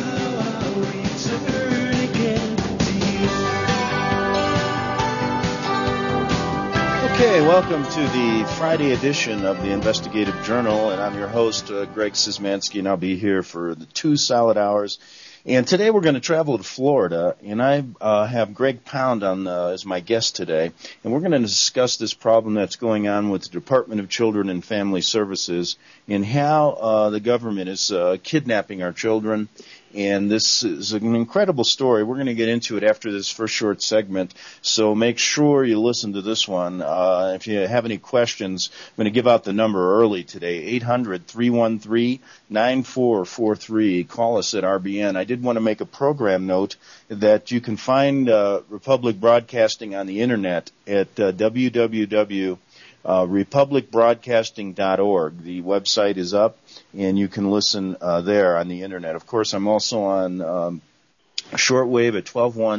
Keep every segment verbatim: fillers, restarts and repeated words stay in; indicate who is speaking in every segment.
Speaker 1: Okay, welcome to the Friday edition of the Investigative Journal, and I'm your host, uh, Greg Szymanski, and I'll be here for the two solid hours. And today we're going to travel to Florida, and I uh, have Greg Pound on uh, as my guest today, and we're going to discuss this problem that's going on with the Department of Children and Family Services and how uh, the government is uh, kidnapping our children. And this is an incredible story. We're going to get into it after this first short segment, so make sure you listen to this one. Uh, if you have any questions, I'm going to give out the number early today, eight hundred, three one three, nine four four three. Call us at R B N. I did want to make a program note that you can find uh, Republic Broadcasting on the Internet at uh, w w w dot republic broadcasting dot org. The website is up, and you can listen uh, there on the Internet. Of course, I'm also on um, shortwave at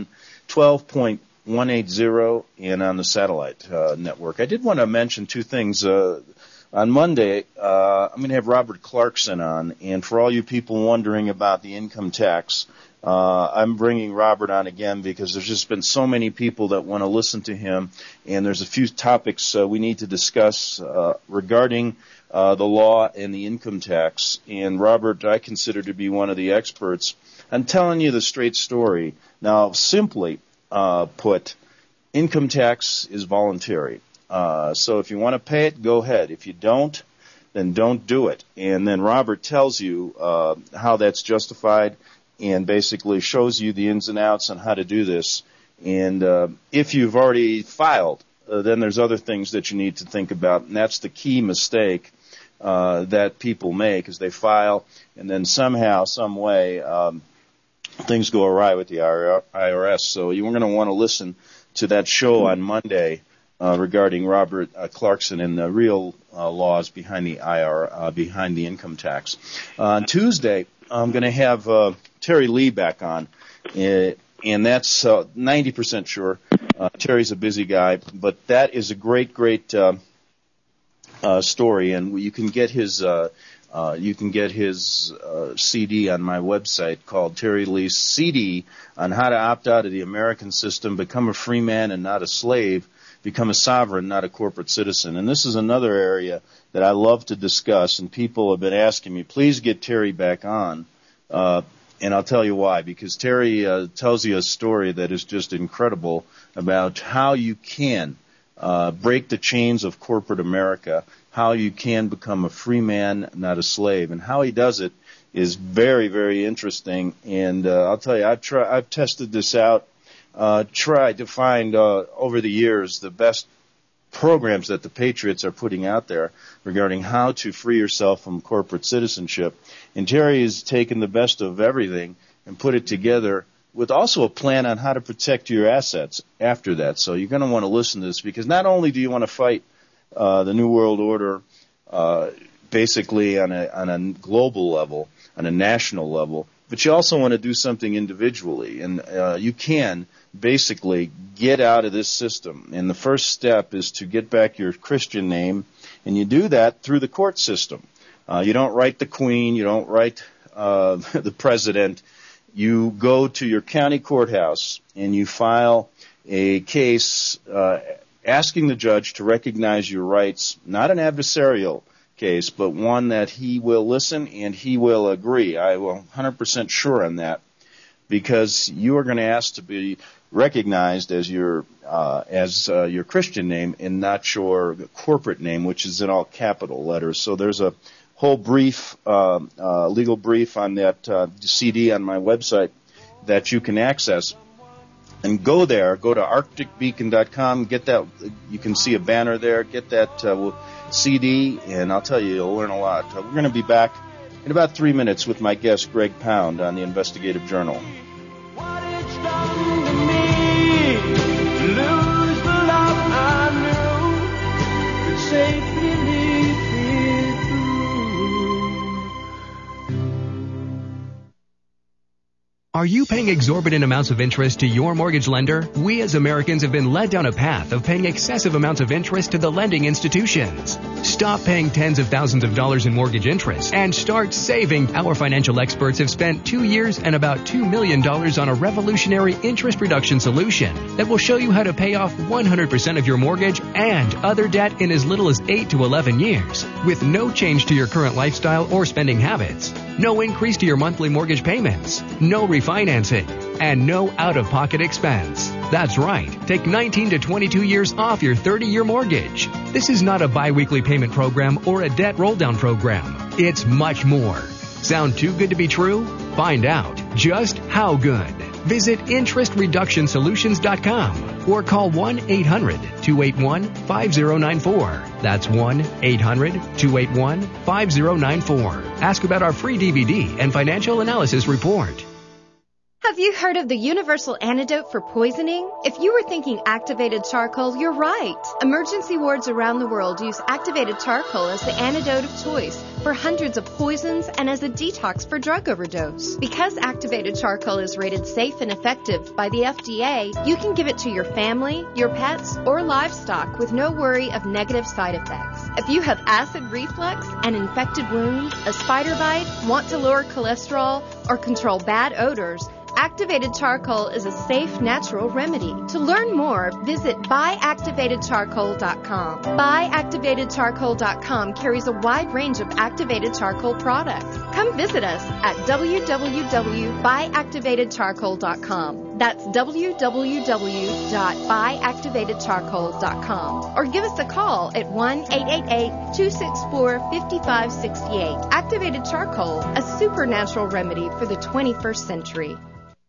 Speaker 1: twelve point one eighty and on the satellite uh, network. I did want to mention two things. Uh, on Monday, uh, I'm going to have Robert Clarkson on, and for all you people wondering about the income tax, Uh, I'm bringing Robert on again because there's just been so many people that want to listen to him, and there's a few topics uh, we need to discuss uh, regarding uh, the law and the income tax. And Robert, I consider to be one of the experts. I'm telling you the straight story. Now, simply uh, put, income tax is voluntary. Uh, so if you want to pay it, go ahead. If you don't, then don't do it. And then Robert tells you uh, how that's justified, and basically shows you the ins and outs on how to do this. And uh, if you've already filed, uh, then there's other things that you need to think about, and that's the key mistake uh, that people make, is they file, and then somehow, some way, um, things go awry with the I R S. So you're going to want to listen to that show on Monday uh, regarding Robert uh, Clarkson and the real uh, laws behind the I R S, uh, behind the income tax. Uh, on Tuesday, I'm going to have uh, Terry Lee back on, uh, and that's uh, ninety percent sure. Uh, Terry's a busy guy, but that is a great, great uh, uh, story, and you can get his uh, uh, you can get his uh, C D on my website called Terry Lee's C D on how to opt out of the American system, become a free man and not a slave, become a sovereign, not a corporate citizen. And this is another area that I love to discuss, and people have been asking me, please get Terry back on. Uh, and I'll tell you why. Because Terry uh, tells you a story that is just incredible about how you can uh, break the chains of corporate America, how you can become a free man, not a slave. And how he does it is very, very interesting. And uh, I'll tell you, I've, tried, I've tested this out. Uh, tried to find uh, over the years the best programs that the Patriots are putting out there regarding how to free yourself from corporate citizenship. And Terry has taken the best of everything and put it together with also a plan on how to protect your assets after that. So you're going to want to listen to this, because not only do you want to fight uh, the New World Order uh, basically on a, on a global level, on a national level, but you also want to do something individually. And uh, you can basically get out of this system. And the first step is to get back your Christian name, and you do that through the court system. Uh, you don't write the Queen, you don't write uh, the President. You go to your county courthouse and you file a case uh, asking the judge to recognize your rights, not an adversarial case, but one that he will listen and he will agree. I will one hundred percent sure on that, because you are going to ask to be recognized as your uh, as uh, your Christian name and not your corporate name, which is in all capital letters. So there's a whole brief, uh, uh, legal brief on that uh, C D on my website that you can access. And go there, go to arctic beacon dot com, get that, you can see a banner there, get that uh, C D, and I'll tell you, you'll learn a lot. Uh, we're going to be back in about three minutes with my guest, Greg Pound, on the Investigative Journal.
Speaker 2: What it's done to me, to lose the love I knew, could safely lead me through.
Speaker 3: Are you paying exorbitant amounts of interest to your mortgage lender? We as Americans have been led down a path of paying excessive amounts of interest to the lending institutions. Stop paying tens of thousands of dollars in mortgage interest and start saving. Our financial experts have spent two years and about two million dollars on a revolutionary interest reduction solution that will show you how to pay off one hundred percent of your mortgage and other debt in as little as eight to eleven years with no change to your current lifestyle or spending habits. No increase to your monthly mortgage payments, no refinancing, and no out-of-pocket expense. That's right. Take nineteen to twenty-two years off your thirty-year mortgage. This is not a bi-weekly payment program or a debt roll-down program. It's much more. Sound too good to be true? Find out just how good. Visit interest reduction solutions dot com or call one eight hundred two eight one five zero nine four. That's one eight hundred two eight one five zero nine four. Ask about our free D V D and financial analysis report.
Speaker 4: Have you heard of the universal antidote for poisoning? If you were thinking activated charcoal, you're right. Emergency wards around the world use activated charcoal as the antidote of choice for hundreds of poisons and as a detox for drug overdose. Because activated charcoal is rated safe and effective by the F D A, you can give it to your family, your pets, or livestock with no worry of negative side effects. If you have acid reflux, an infected wound, a spider bite, want to lower cholesterol, or control bad odors, activated charcoal is a safe, natural remedy. To learn more, visit buy activated charcoal dot com. buy activated charcoal dot com carries a wide range of activated charcoal products. Come visit us at w w w dot buy activated charcoal dot com. That's w w w dot buy activated charcoal dot com. Or give us a call at one eight eight eight two six four five five six eight. Activated charcoal, a supernatural remedy for the twenty-first century.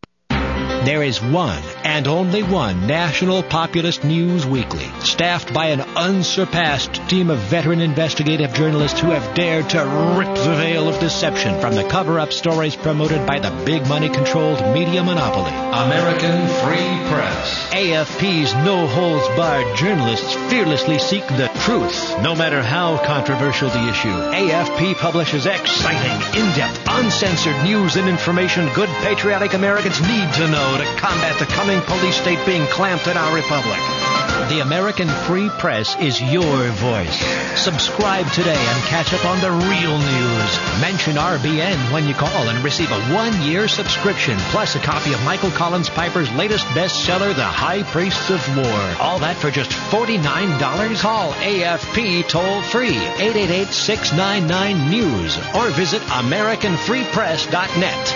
Speaker 5: There is one and only one National Populist News Weekly, staffed by an unsurpassed team of veteran investigative journalists who have dared to rip the veil of deception from the cover-up stories promoted by the big money-controlled media monopoly. American Free Press. A F P's no-holds-barred journalists fearlessly seek the truth, no matter how controversial the issue. A F P publishes exciting, in-depth, uncensored news and information good patriotic Americans need to know to combat the coming police state being clamped in our republic. The American Free Press is your voice. Subscribe today and catch up on the real news. Mention R B N when you call and receive a one-year subscription, plus a copy of Michael Collins Piper's latest bestseller, The High Priests of War. All that for just forty-nine dollars. Call A F P toll-free, eight eight eight, six nine nine, news, or visit american free press dot net.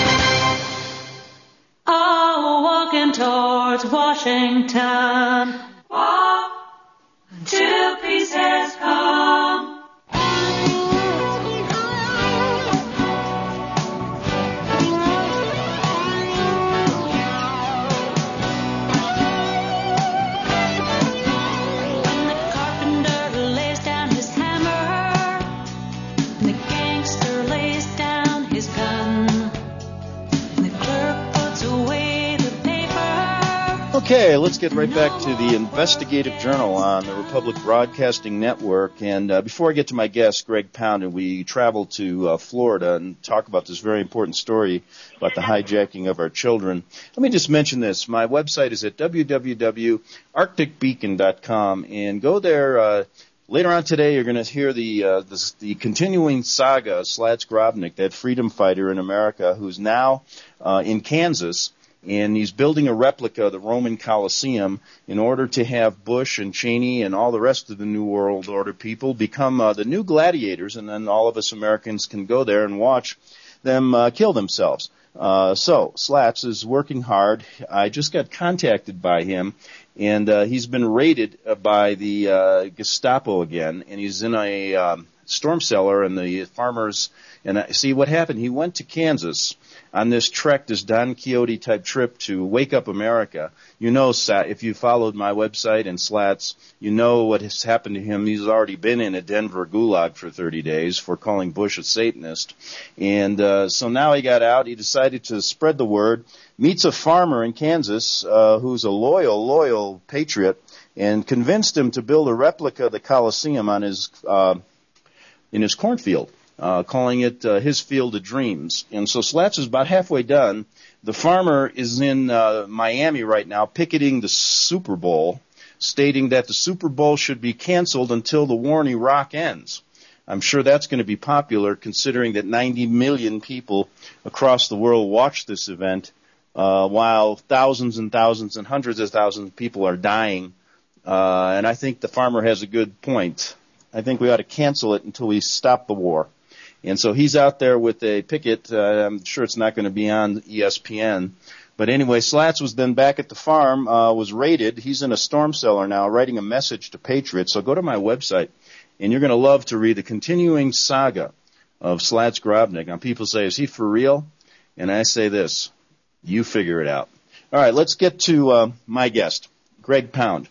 Speaker 6: Oh, walking towards Washington. Walk till peace has come. When the carpenter lays down his hammer, and the gangster lays down his gun, and the clerk puts away the paper.
Speaker 1: Okay, let's get right back to the Investigative Journal on the Republic Broadcasting Network. And uh, before I get to my guest, Greg Pound, and we travel to uh, Florida and talk about this very important story about the hijacking of our children, let me just mention this. My website is at w w w dot arctic beacon dot com, and go there. Uh, later on today, you're going to hear the, uh, the the continuing saga of Slats Grobnik, that freedom fighter in America who's now uh, in Kansas. And he's building a replica of the Roman Colosseum in order to have Bush and Cheney and all the rest of the New World Order people become uh, the new gladiators, and then all of us Americans can go there and watch them uh, kill themselves. Uh, so, Slats is working hard. I just got contacted by him, and uh, he's been raided uh, by the uh, Gestapo again, and he's in a um, storm cellar, and the farmers, and I, see what happened, he went to Kansas on this trek, this Don Quixote type trip to wake up America. You know, if you followed my website and Slats, you know what has happened to him. He's already been in a Denver gulag for thirty days for calling Bush a Satanist. And uh, so now he got out. He decided to spread the word, meets a farmer in Kansas uh, who's a loyal, loyal patriot, and convinced him to build a replica of the Colosseum on his uh, in his cornfield. uh, calling it uh, his Field of Dreams. And so Slats is about halfway done. The farmer is in uh, Miami right now picketing the Super Bowl, stating that the Super Bowl should be canceled until the war in Iraq ends. I'm sure that's going to be popular considering that ninety million people across the world watch this event, uh, while thousands and thousands and hundreds of thousands of people are dying. Uh, and I think the farmer has a good point. I think we ought to cancel it until we stop the war. And so he's out there with a picket. Uh, I'm sure it's not going to be on E S P N. But anyway, Slats was then back at the farm, uh, was raided. He's in a storm cellar now, writing a message to Patriots. So go to my website, and you're going to love to read the continuing saga of Slats Grobnik. Now, people say, is he for real? And I say this, you figure it out. All right, let's get to uh, my guest, Greg Pound.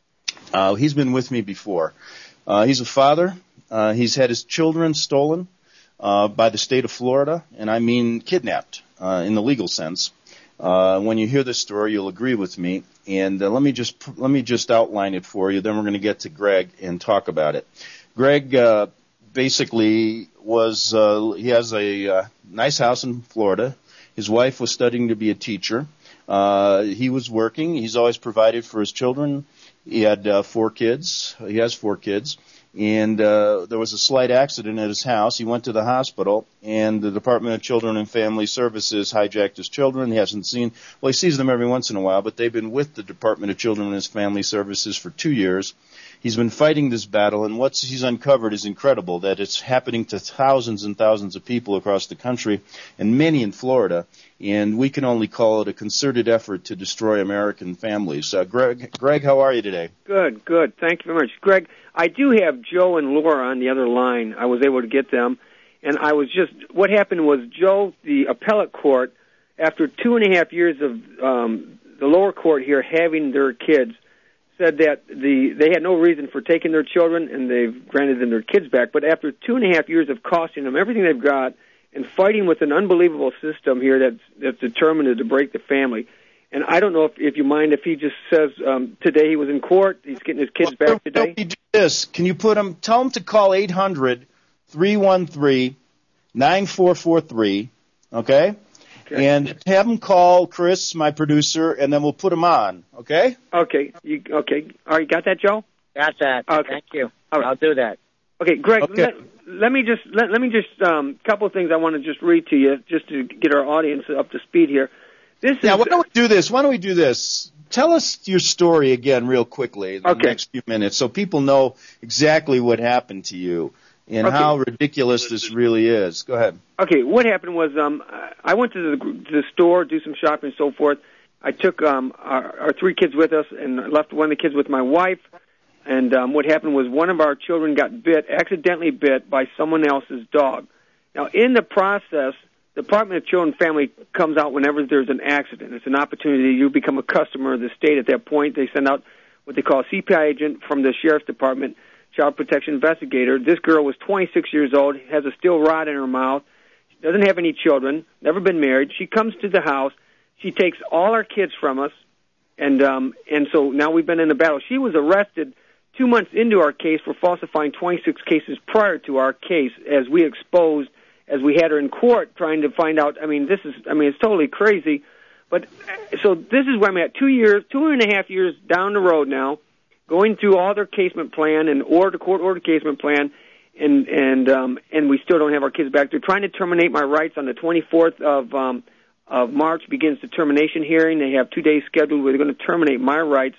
Speaker 1: Uh, he's been with me before. Uh, he's a father. Uh, he's had his children stolen uh, by the state of Florida, and I mean kidnapped uh, in the legal sense. Uh, when you hear this story, you'll agree with me. And uh, let me just let me just outline it for you. Then we're going to get to Greg and talk about it. Greg uh, basically was uh, he has a uh, nice house in Florida. His wife was studying to be a teacher. Uh, he was working. He's always provided for his children. He had uh, four kids. He has four kids. And uh, there was a slight accident at his house. He went to the hospital, and the Department of Children and Family Services hijacked his children. He hasn't seen, well, he sees them every once in a while, but they've been with the Department of Children and Family Services for two years. He's been fighting this battle, and what he's uncovered is incredible, that it's happening to thousands and thousands of people across the country, and many in Florida, and we can only call it a concerted effort to destroy American families. Uh, Greg, Greg, how are you today?
Speaker 7: Good, good. Thank you very much. Greg, I do have Joe and Laura on the other line. I was able to get them, and I was just, what happened was Joe, the appellate court, after two and a half years of um, the lower court here having their kids, said that the they had no reason for taking their children, and they've granted them their kids back. But after two and a half years of costing them everything they've got and fighting with an unbelievable system here that's, that's determined to break the family, and I don't know if, if you mind if he just says um, today he was in court, he's getting his kids
Speaker 1: well,
Speaker 7: back today.
Speaker 1: Do this. Can you put him, tell him to call eight hundred, three one three, nine four four three, okay? Okay. And have him call Chris, my producer, and then we'll put him on, okay?
Speaker 7: Okay. You, okay. All right, got that, Joe?
Speaker 8: Got that.
Speaker 7: Okay.
Speaker 8: Thank you.
Speaker 7: All right.
Speaker 8: I'll do that.
Speaker 7: Okay, Greg,
Speaker 1: okay.
Speaker 7: Let, let me just, let, let me just, um, couple of things I want to just read to you, just to get our audience up to speed here. This
Speaker 1: yeah,
Speaker 7: is,
Speaker 1: why don't we do this? Why don't we do this? Tell us your story again real quickly in the
Speaker 7: okay.
Speaker 1: next few minutes so people know exactly what happened to you and
Speaker 7: okay.
Speaker 1: how ridiculous this really is. Go ahead.
Speaker 7: Okay, what happened was um, I went to the, to the store, do some shopping and so forth. I took um, our, our three kids with us and left one of the kids with my wife. And um, what happened was one of our children got bit, accidentally bit by someone else's dog. Now, in the process, the Department of Children and Family comes out whenever there's an accident. It's an opportunity. You become a customer of the state at that point. They send out what they call a C P I agent from the Sheriff's Department, Child Protection Investigator. This girl was twenty-six years old, has a steel rod in her mouth, doesn't have any children, never been married. She comes to the house. She takes all our kids from us, and um, and so now we've been in a battle. She was arrested two months into our case for falsifying twenty-six cases prior to our case, as we exposed, as we had her in court trying to find out. I mean, this is, I mean, it's totally crazy. But so this is where I'm at, two years, two and a half years down the road now, going through all their casement plan and order court order casement plan, and and um, and we still don't have our kids back. They're trying to terminate my rights on the twenty-fourth of um, of March. Begins the termination hearing. They have two days scheduled where they're going to terminate my rights.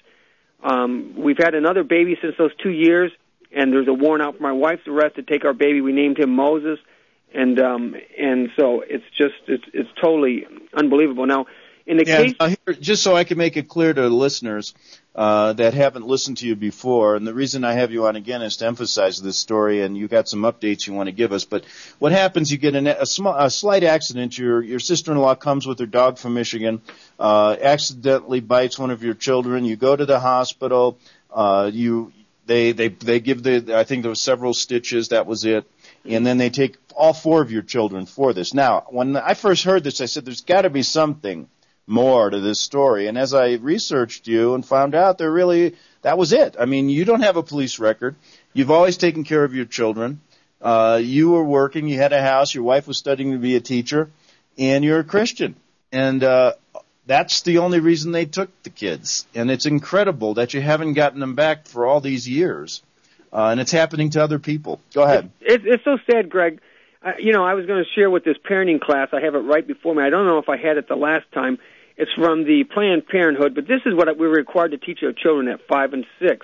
Speaker 7: Um, we've had another baby since those two years, and there's a warrant out for my wife's arrest to take our baby. We named him Moses, and um, and so it's just it's it's totally unbelievable. Now, in the
Speaker 1: yeah,
Speaker 7: case,
Speaker 1: uh, here, just so I can make it clear to the listeners uh, that haven't listened to you before, and the reason I have you on again is to emphasize this story, and you got some updates you want to give us. But what happens? You get an, a, small, a slight accident. Your your sister-in-law comes with her dog from Michigan, uh, accidentally bites one of your children. You go to the hospital. Uh, you they they they give the I think there was several stitches. That was it. And then they take all four of your children for this. Now, when I first heard this, I said, there's got to be something more to this story. And as I researched you and found out there really, that was it. I mean, you don't have a police record. You've always taken care of your children. Uh, you were working, you had a house, your wife was studying to be a teacher, and you're a Christian. And uh, that's the only reason they took the kids. And it's incredible that you haven't gotten them back for all these years. Uh, and it's happening to other people. Go ahead.
Speaker 7: It, it's so sad, Greg. Uh, you know, I was going to share with this parenting class. I have it right before me. I don't know if I had it the last time. It's from the Planned Parenthood, but this is what we're required to teach our children at five and six.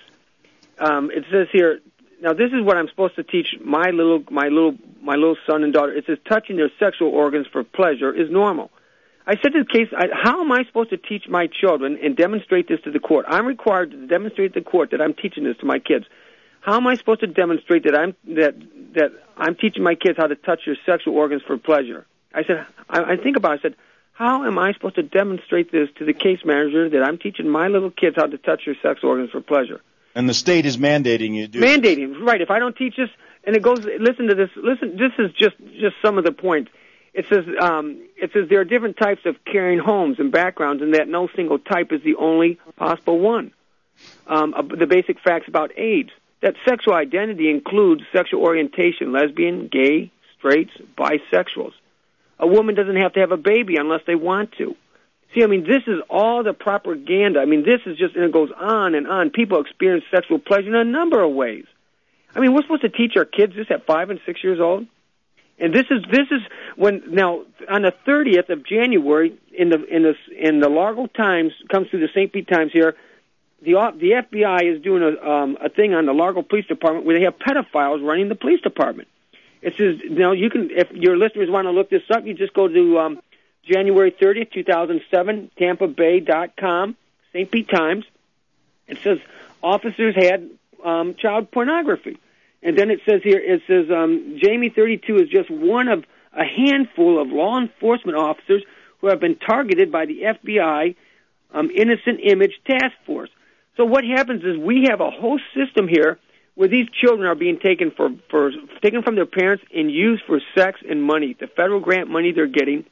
Speaker 7: Um, it says here, now this is what I'm supposed to teach my little, my little, my little son and daughter. It says touching their sexual organs for pleasure is normal. I said to the case, I, how am I supposed to teach my children and demonstrate this to the court? I'm required to demonstrate to the court that I'm teaching this to my kids. How am I supposed to demonstrate that I'm that that I'm teaching my kids how to touch their sexual organs for pleasure? I said, I, I think about it. I said, how am I supposed to demonstrate this to the case manager that I'm teaching my little kids how to touch their sex organs for pleasure?
Speaker 1: And the state is mandating you do.
Speaker 7: Mandating, right. If I don't teach this, and it goes, listen to this, listen, this is just, just some of the points. It says, um, it says there are different types of caring homes and backgrounds, and that no single type is the only possible one. Um, uh, the basic facts about AIDS, that sexual identity includes sexual orientation, lesbian, gay, straights, bisexuals. A woman doesn't have to have a baby unless they want to. See, I mean, this is all the propaganda. I mean, this is just, and it goes on and on. People experience sexual pleasure in a number of ways. I mean, we're supposed to teach our kids this at five and six years old? And this is this is when now on the thirtieth of January in the in the in the Largo Times, comes through the Saint Pete Times here, the the F B I is doing a um, a thing on the Largo Police Department where they have pedophiles running the police department. It says, now you can, if your listeners want to look this up, you just go to um, January thirtieth, two thousand seven, Tampa Bay dot com, Saint Pete Times. It says officers had um, child pornography. And then it says here, it says um, Jamie thirty-two is just one of a handful of law enforcement officers who have been targeted by the F B I um, Innocent Image Task Force. So what happens is we have a whole system here where these children are being taken for, for taken from their parents and used for sex and money, the federal grant money they're getting.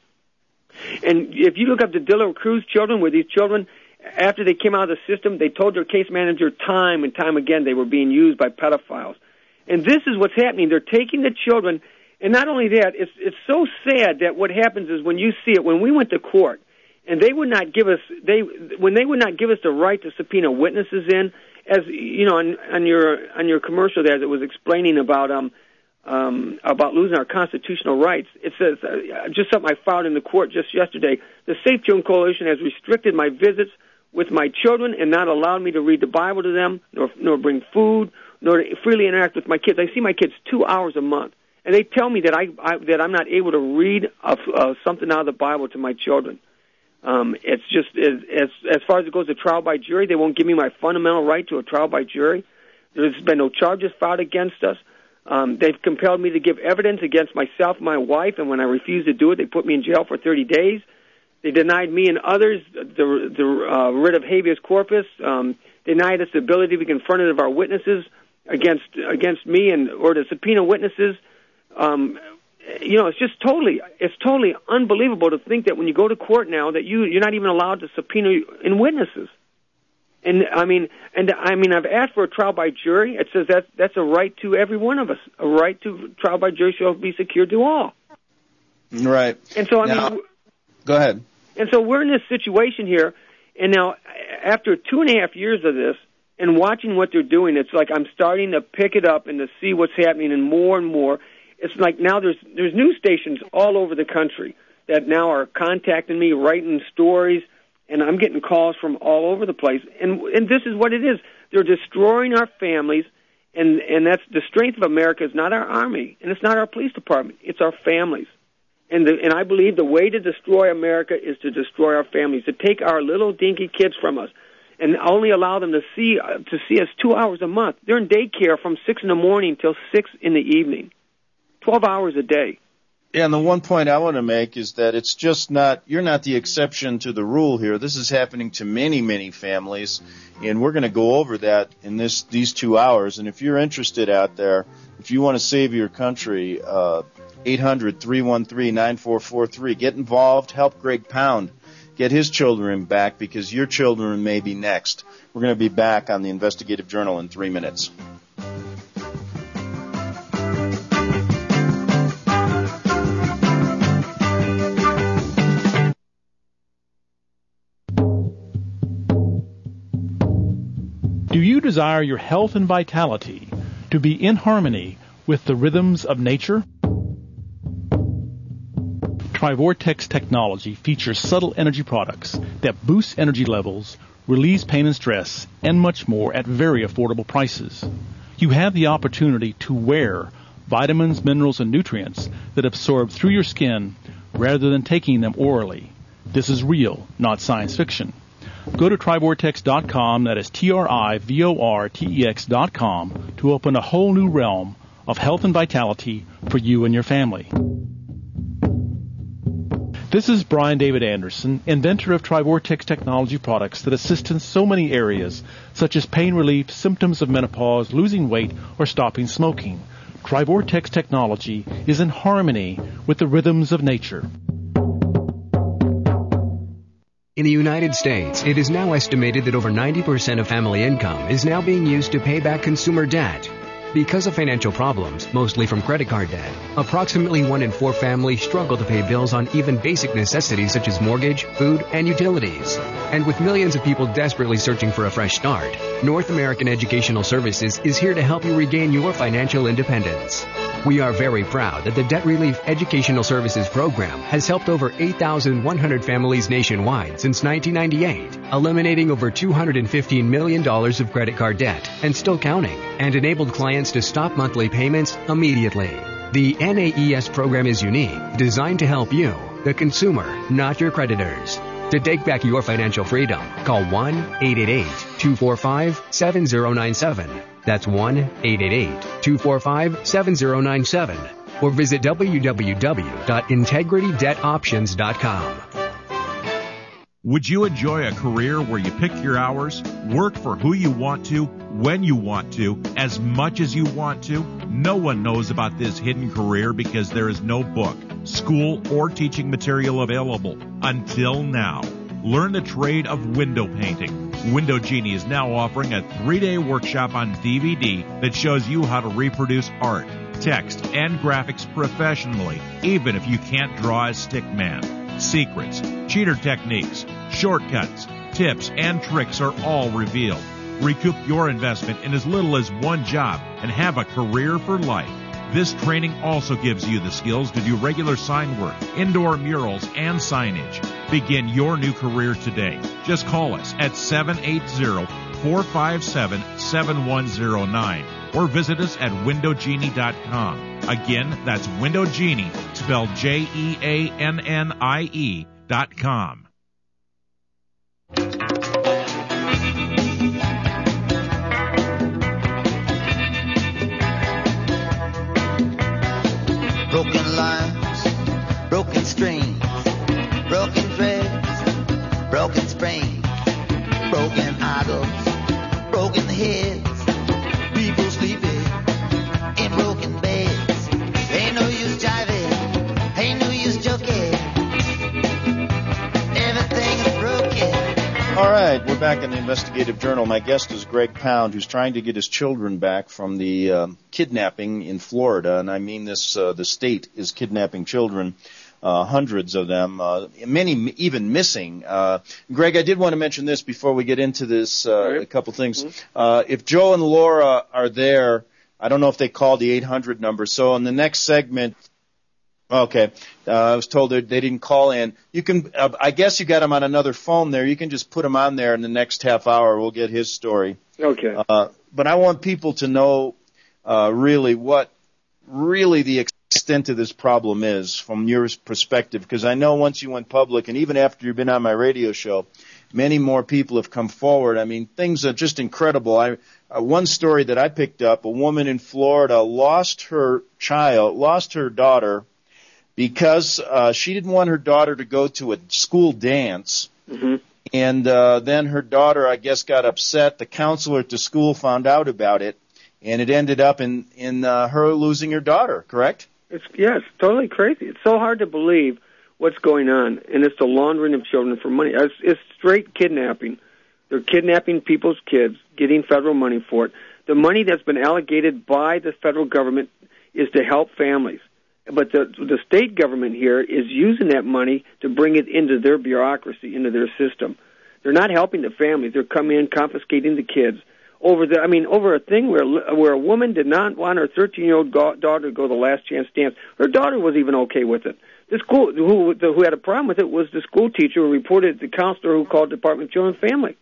Speaker 7: And if you look up the De La Cruz children, where these children, after they came out of the system, they told their case manager time and time again they were being used by pedophiles. And this is what's happening. They're taking the children, and not only that, it's it's so sad that what happens is when you see it, when we went to court, and they would not give us they when they would not give us the right to subpoena witnesses in, as you know, on, on your on your commercial there that was explaining about um um about losing our constitutional rights. It says uh, just something I filed in the court just yesterday. The Safe Children Coalition has restricted my visits with my children and not allowed me to read the Bible to them, nor nor bring food, nor to freely interact with my kids. I see my kids two hours a month, and they tell me that I, I that I'm not able to read a, uh, something out of the Bible to my children. Um, it's just as as far as it goes to trial by jury, they won't give me my fundamental right to a trial by jury. There's been no charges filed against us. Um, they've compelled me to give evidence against myself and my wife, and when I refused to do it, they put me in jail for thirty days. They denied me and others the, the uh, writ of habeas corpus, um, denied us the ability to be confronted of our witnesses against against me and or to subpoena witnesses. Um, you know, it's just totally it's totally unbelievable to think that when you go to court now that you you're not even allowed to subpoena in witnesses. And I mean, and I mean, I've asked for a trial by jury. It says that that's a right to every one of us. A right to trial by jury shall be secured to all.
Speaker 1: Right.
Speaker 7: And so I
Speaker 1: now,
Speaker 7: mean,
Speaker 1: go ahead.
Speaker 7: And so we're in this situation here, and now after two and a half years of this, and watching what they're doing, it's like I'm starting to pick it up and to see what's happening, and more and more. It's like now there's there's news stations all over the country that now are contacting me, writing stories, and I'm getting calls from all over the place. And and this is what it is. They're destroying our families, and, and that's the strength of America is not our army, and it's not our police department. It's our families. And, the, and I believe the way to destroy America is to destroy our families, to take our little dinky kids from us and only allow them to see uh, to see us two hours a month. They're in daycare from six in the morning till six in the evening, twelve hours a day.
Speaker 1: Yeah, and the one point I want to make is that it's just not, you're not the exception to the rule here. This is happening to many, many families, and we're going to go over that in this these two hours. And if you're interested out there, if you want to save your country, uh, eight hundred, three one three, nine four four three. Get involved. Help Greg Pound get his children back, because your children may be next. We're going to be back on the Investigative Journal in three minutes.
Speaker 8: Do you desire your health and vitality to be in harmony with the rhythms of nature? Trivortex technology features subtle energy products that boost energy levels, relieves pain and stress, and much more at very affordable prices. You have the opportunity to wear vitamins, minerals, and nutrients that absorb through your skin rather than taking them orally. This is real, not science fiction. Go to Trivortex dot com, that is T R I V O R T E X dot com, to open a whole new realm of health and vitality for you and your family. This is Brian David Anderson, inventor of Trivortex technology products that assist in so many areas, such as pain relief, symptoms of menopause, losing weight, or stopping smoking. Trivortex technology is in harmony with the rhythms of nature.
Speaker 3: In the United States, it is now estimated that over ninety percent of family income is now being used to pay back consumer debt. Because of financial problems, mostly from credit card debt, approximately one in four families struggle to pay bills on even basic necessities such as mortgage, food, and utilities. And with millions of people desperately searching for a fresh start, North American Educational Services is here to help you regain your financial independence. We are very proud that the Debt Relief Educational Services Program has helped over eight thousand one hundred families nationwide since nineteen ninety-eight, eliminating over two hundred fifteen million dollars of credit card debt and still counting, and enabled clients to stop monthly payments immediately. The N A E S program is unique, designed to help you, the consumer, not your creditors. To take back your financial freedom, call one eight eight eight, two four five, seven zero nine seven. That's one eight eight eight, two four five, seven zero nine seven. Or visit w w w dot integrity debt options dot com.
Speaker 9: Would you enjoy a career where you pick your hours, work for who you want to, when you want to, as much as you want to? No one knows about this hidden career because there is no book, school, or teaching material available until now. Learn the trade of window painting. Window Genie is now offering a three-day workshop on D V D that shows you how to reproduce art, text, and graphics professionally, even if you can't draw a stick man. Secrets, cheater techniques, shortcuts, tips, and tricks are all revealed. Recoup your investment in as little as one job and have a career for life. This training also gives you the skills to do regular sign work, indoor murals, and signage. Begin your new career today. Just call us at seven eight zero, four five seven, seven one zero nine or visit us at window genie dot com. Again, that's Window Genie, spelled J E A N N I E dot com.
Speaker 10: Broken lines, broken strings, broken threads, broken springs, broken idols, broken heads, people sleeping in broken beds. Ain't no use jiving, ain't no use joking, everything is broken.
Speaker 1: All right, we're back in the Investigative Journal. My guest is Greg Pound, who's trying to get his children back from the um, kidnapping in Florida, and I mean this, uh, the state is kidnapping children, uh, hundreds of them, uh, many even missing. Uh, Greg, I did want to mention this before we get into this, uh, right. a couple things. Mm-hmm. Uh, if Joe and Laura are there, I don't know if they called the eight hundred number, so in the next segment, okay, uh, I was told they didn't call in. You can, uh, I guess you got him on another phone there. You can just put him on there in the next half hour. We'll get his story.
Speaker 7: Okay.
Speaker 1: Uh, but I want people to know uh, really what really the extent of this problem is from your perspective, because I know once you went public, and even after you've been on my radio show, many more people have come forward. I mean, things are just incredible. I uh, one story that I picked up, a woman in Florida lost her child, lost her daughter, because uh, she didn't want her daughter to go to a school dance.
Speaker 7: Mm-hmm.
Speaker 1: And uh, then her daughter, I guess, got upset. The counselor at the school found out about it, and it ended up in, in uh, her losing her daughter, correct?
Speaker 7: It's, yeah, it's totally crazy. It's so hard to believe what's going on, and it's the laundering of children for money. It's, it's straight kidnapping. They're kidnapping people's kids, getting federal money for it. The money that's been allocated by the federal government is to help families. But the the state government here is using that money to bring it into their bureaucracy, into their system. They're not helping the families. They're coming in, confiscating the kids, over the, I mean, over a thing where where a woman did not want her thirteen-year-old go- daughter to go to the last chance dance. Her daughter was even okay with it. The school who the, who had a problem with it was the school teacher who reported the counselor who called the Department of Children and Family.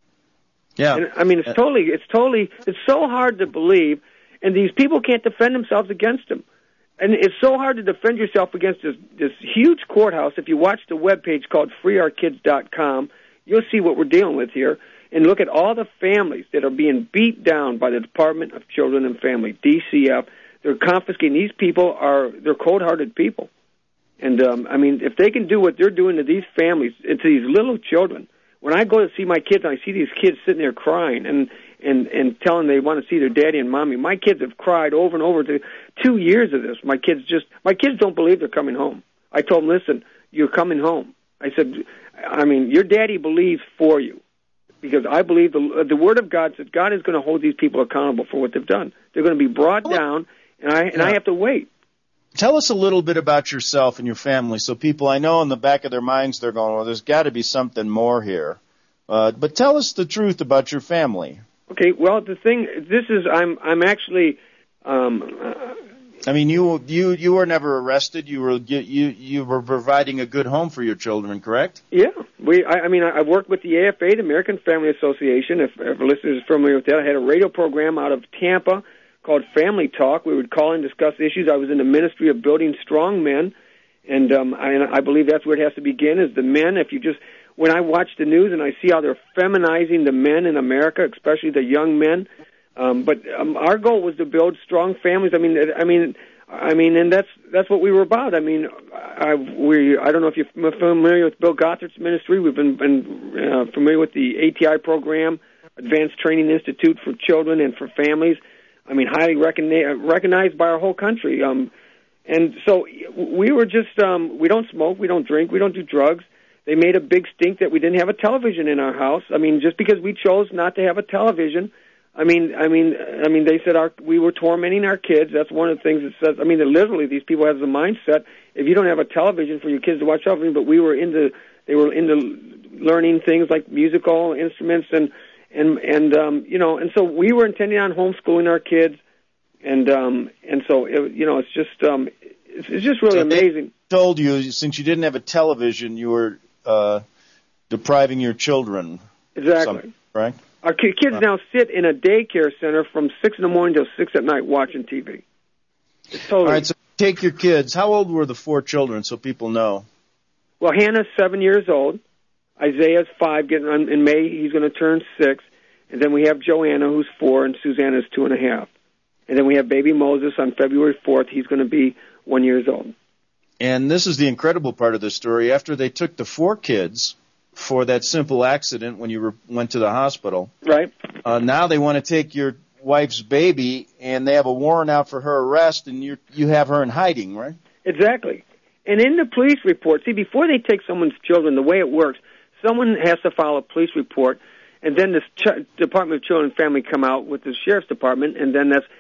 Speaker 1: Yeah,
Speaker 7: and, I mean, it's totally, it's totally, it's so hard to believe, and these people can't defend themselves against them. And it's so hard to defend yourself against this, this huge courthouse. If you watch the webpage called free our kids dot com, you'll see what we're dealing with here. And look at all the families that are being beat down by the Department of Children and Family, D C F. They're confiscating. These people are, they're cold-hearted people. And, um, I mean, if they can do what they're doing to these families, to these little children, when I go to see my kids and I see these kids sitting there crying and, and, and telling they want to see their daddy and mommy, my kids have cried over and over to two years of this. My kids just, my kids don't believe they're coming home. I told them, listen, you're coming home. I said, I mean, your daddy believes for you. Because I believe the, the Word of God says God is going to hold these people accountable for what they've done. They're going to be brought down, and I and I have to wait.
Speaker 1: Tell us a little bit about yourself and your family, so people, I know in the back of their minds they're going, well, there's got to be something more here. Uh, but tell us the truth about your family.
Speaker 7: Okay, well, the thing, this is, I'm I'm actually, um, uh,
Speaker 1: I mean, you you you were never arrested. You were you you were providing a good home for your children, correct?
Speaker 7: Yeah, we. I, I mean, I, I worked with the A F A, the American Family Association. If, if listeners are familiar with that, I had a radio program out of Tampa called Family Talk. We would call and discuss issues. I was in the ministry of building strong men, and um, I, I believe that's where it has to begin. Is the men? If you just when I watch the news and I see how they're feminizing the men in America, especially the young men. Um, but um, our goal was to build strong families. I mean, I mean, I mean, and that's that's what we were about. I mean, I we I don't know if you're familiar with Bill Gothard's ministry. We've been, been uh, familiar with the A T I program, Advanced Training Institute for Children and for Families. I mean, highly recogni- recognized by our whole country. Um, and so we were just um, we don't smoke, we don't drink, we don't do drugs. They made a big stink that we didn't have a television in our house. I mean, just because we chose not to have a television. I mean, I mean, I mean. They said our we were tormenting our kids. That's one of the things that says. I mean, that literally, these people have the mindset: if you don't have a television for your kids to watch television, but we were into, they were into learning things like musical instruments and and and um, you know, and so we were intending on homeschooling our kids, and um, and so it, you know, it's just um, it's, it's just really
Speaker 1: so
Speaker 7: amazing.
Speaker 1: They told you since you didn't have a television, you were uh, depriving your children.
Speaker 7: Exactly.
Speaker 1: Right.
Speaker 7: Our kids now sit in a daycare center from six in the morning till six at night watching T V. It's totally.
Speaker 1: All right, so take your kids. How old were the four children, so people know?
Speaker 7: Well, Hannah's seven years old. Isaiah's five. Getting on, in May, he's going to turn six. And then we have Joanna, who's four, and Susanna's two and a half. And then we have baby Moses on February fourth. He's going to be one years old.
Speaker 1: And this is the incredible part of the story. After they took the four kids for that simple accident when you were, went to the hospital.
Speaker 7: Right.
Speaker 1: Uh, now they want to take your wife's baby, and they have a warrant out for her arrest, and you you have her in hiding, right?
Speaker 7: Exactly. And in the police report, see, before they take someone's children, the way it works, someone has to file a police report, and then the Ch- Department of Children and Family come out with the Sheriff's Department, and then that's...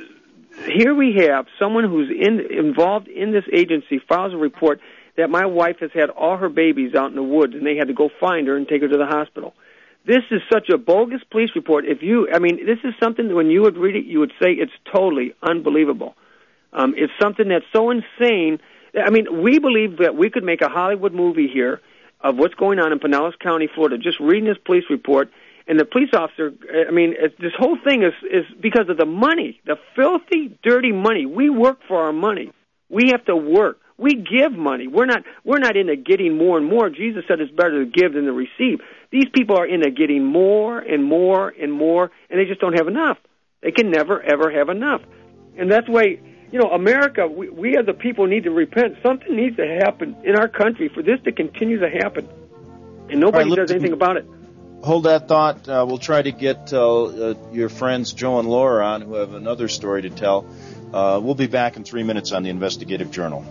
Speaker 7: Here we have someone who's in, involved in this agency files a report that my wife has had all her babies out in the woods, and they had to go find her and take her to the hospital. This is such a bogus police report. If you, I mean, this is something that when you would read it, you would say it's totally unbelievable. Um, it's something that's so insane. I mean, we believe that we could make a Hollywood movie here of what's going on in Pinellas County, Florida, just reading this police report. And the police officer, I mean, it, this whole thing is, is because of the money, the filthy, dirty money. We work for our money. We have to work. We give money. We're not we're not into getting more and more. Jesus said it's better to give than to receive. These people are into getting more and more and more, and they just don't have enough. They can never, ever have enough. And that's why, you know, America, we, we as a people need to repent. Something needs to happen in our country for this to continue to happen. And nobody
Speaker 1: right,
Speaker 7: does anything about it.
Speaker 1: Hold that thought. Uh, we'll try to get uh, uh, your friends Joe and Laura on, who have another story to tell. Uh, we'll be back in three minutes on the Investigative Journal.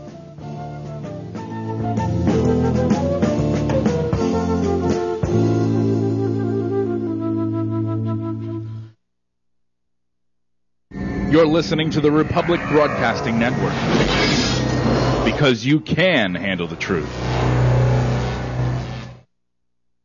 Speaker 11: You're listening to the Republic Broadcasting Network, because you can handle the truth.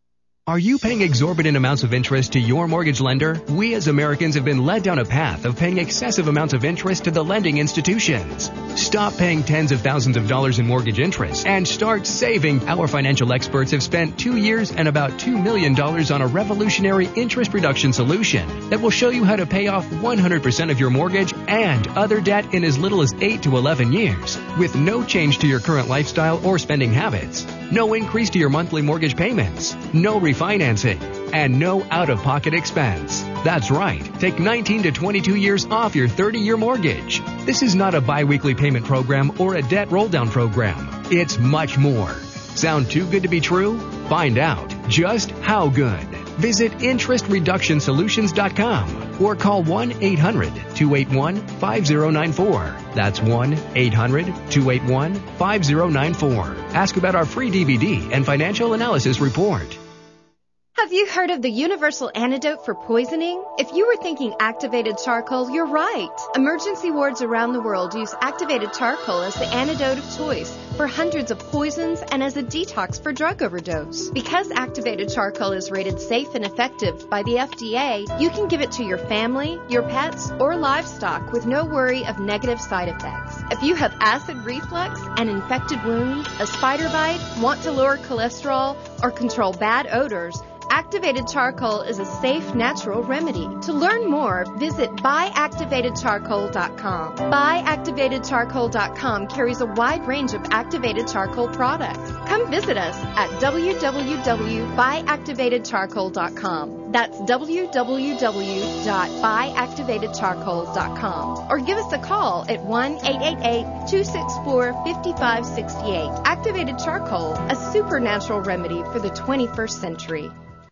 Speaker 3: Are you paying exorbitant amounts of interest to your mortgage lender? We as Americans have been led down a path of paying excessive amounts of interest to the lending institutions. Stop paying tens of thousands of dollars in mortgage interest and start saving. Our financial experts have spent two years and about two million dollars on a revolutionary interest reduction solution that will show you how to pay off one hundred percent of your mortgage and other debt in as little as eight to eleven years with no change to your current lifestyle or spending habits. No increase to your monthly mortgage payments. No refinancing. And no out-of-pocket expense. That's right. Take nineteen to twenty-two years off your thirty-year mortgage. This is not a bi-weekly payment program or a debt roll-down program. It's much more. Sound too good to be true? Find out just how good. Visit interest reduction solutions dot com or call one eight hundred two eight one five zero nine four. That's one eight hundred two eight one five zero nine four. Ask about our free D V D and financial analysis report.
Speaker 4: Have you heard of the universal antidote for poisoning? If you were thinking activated charcoal, you're right. Emergency wards around the world use activated charcoal as the antidote of choice for hundreds of poisons and as a detox for drug overdose. Because activated charcoal is rated safe and effective by the F D A, you can give it to your family, your pets, or livestock with no worry of negative side effects. If you have acid reflux, an infected wound, a spider bite, want to lower cholesterol, or control bad odors, activated charcoal is a safe, natural remedy. To learn more, visit buy activated charcoal dot com. buy activated charcoal dot com carries a wide range of activated charcoal products. Come visit us at w w w dot buy activated charcoal dot com. That's w w w dot buy activated charcoal dot com. Or give us a call at one eight eight eight two six four five five six eight. Activated charcoal, a supernatural remedy for the twenty-first century.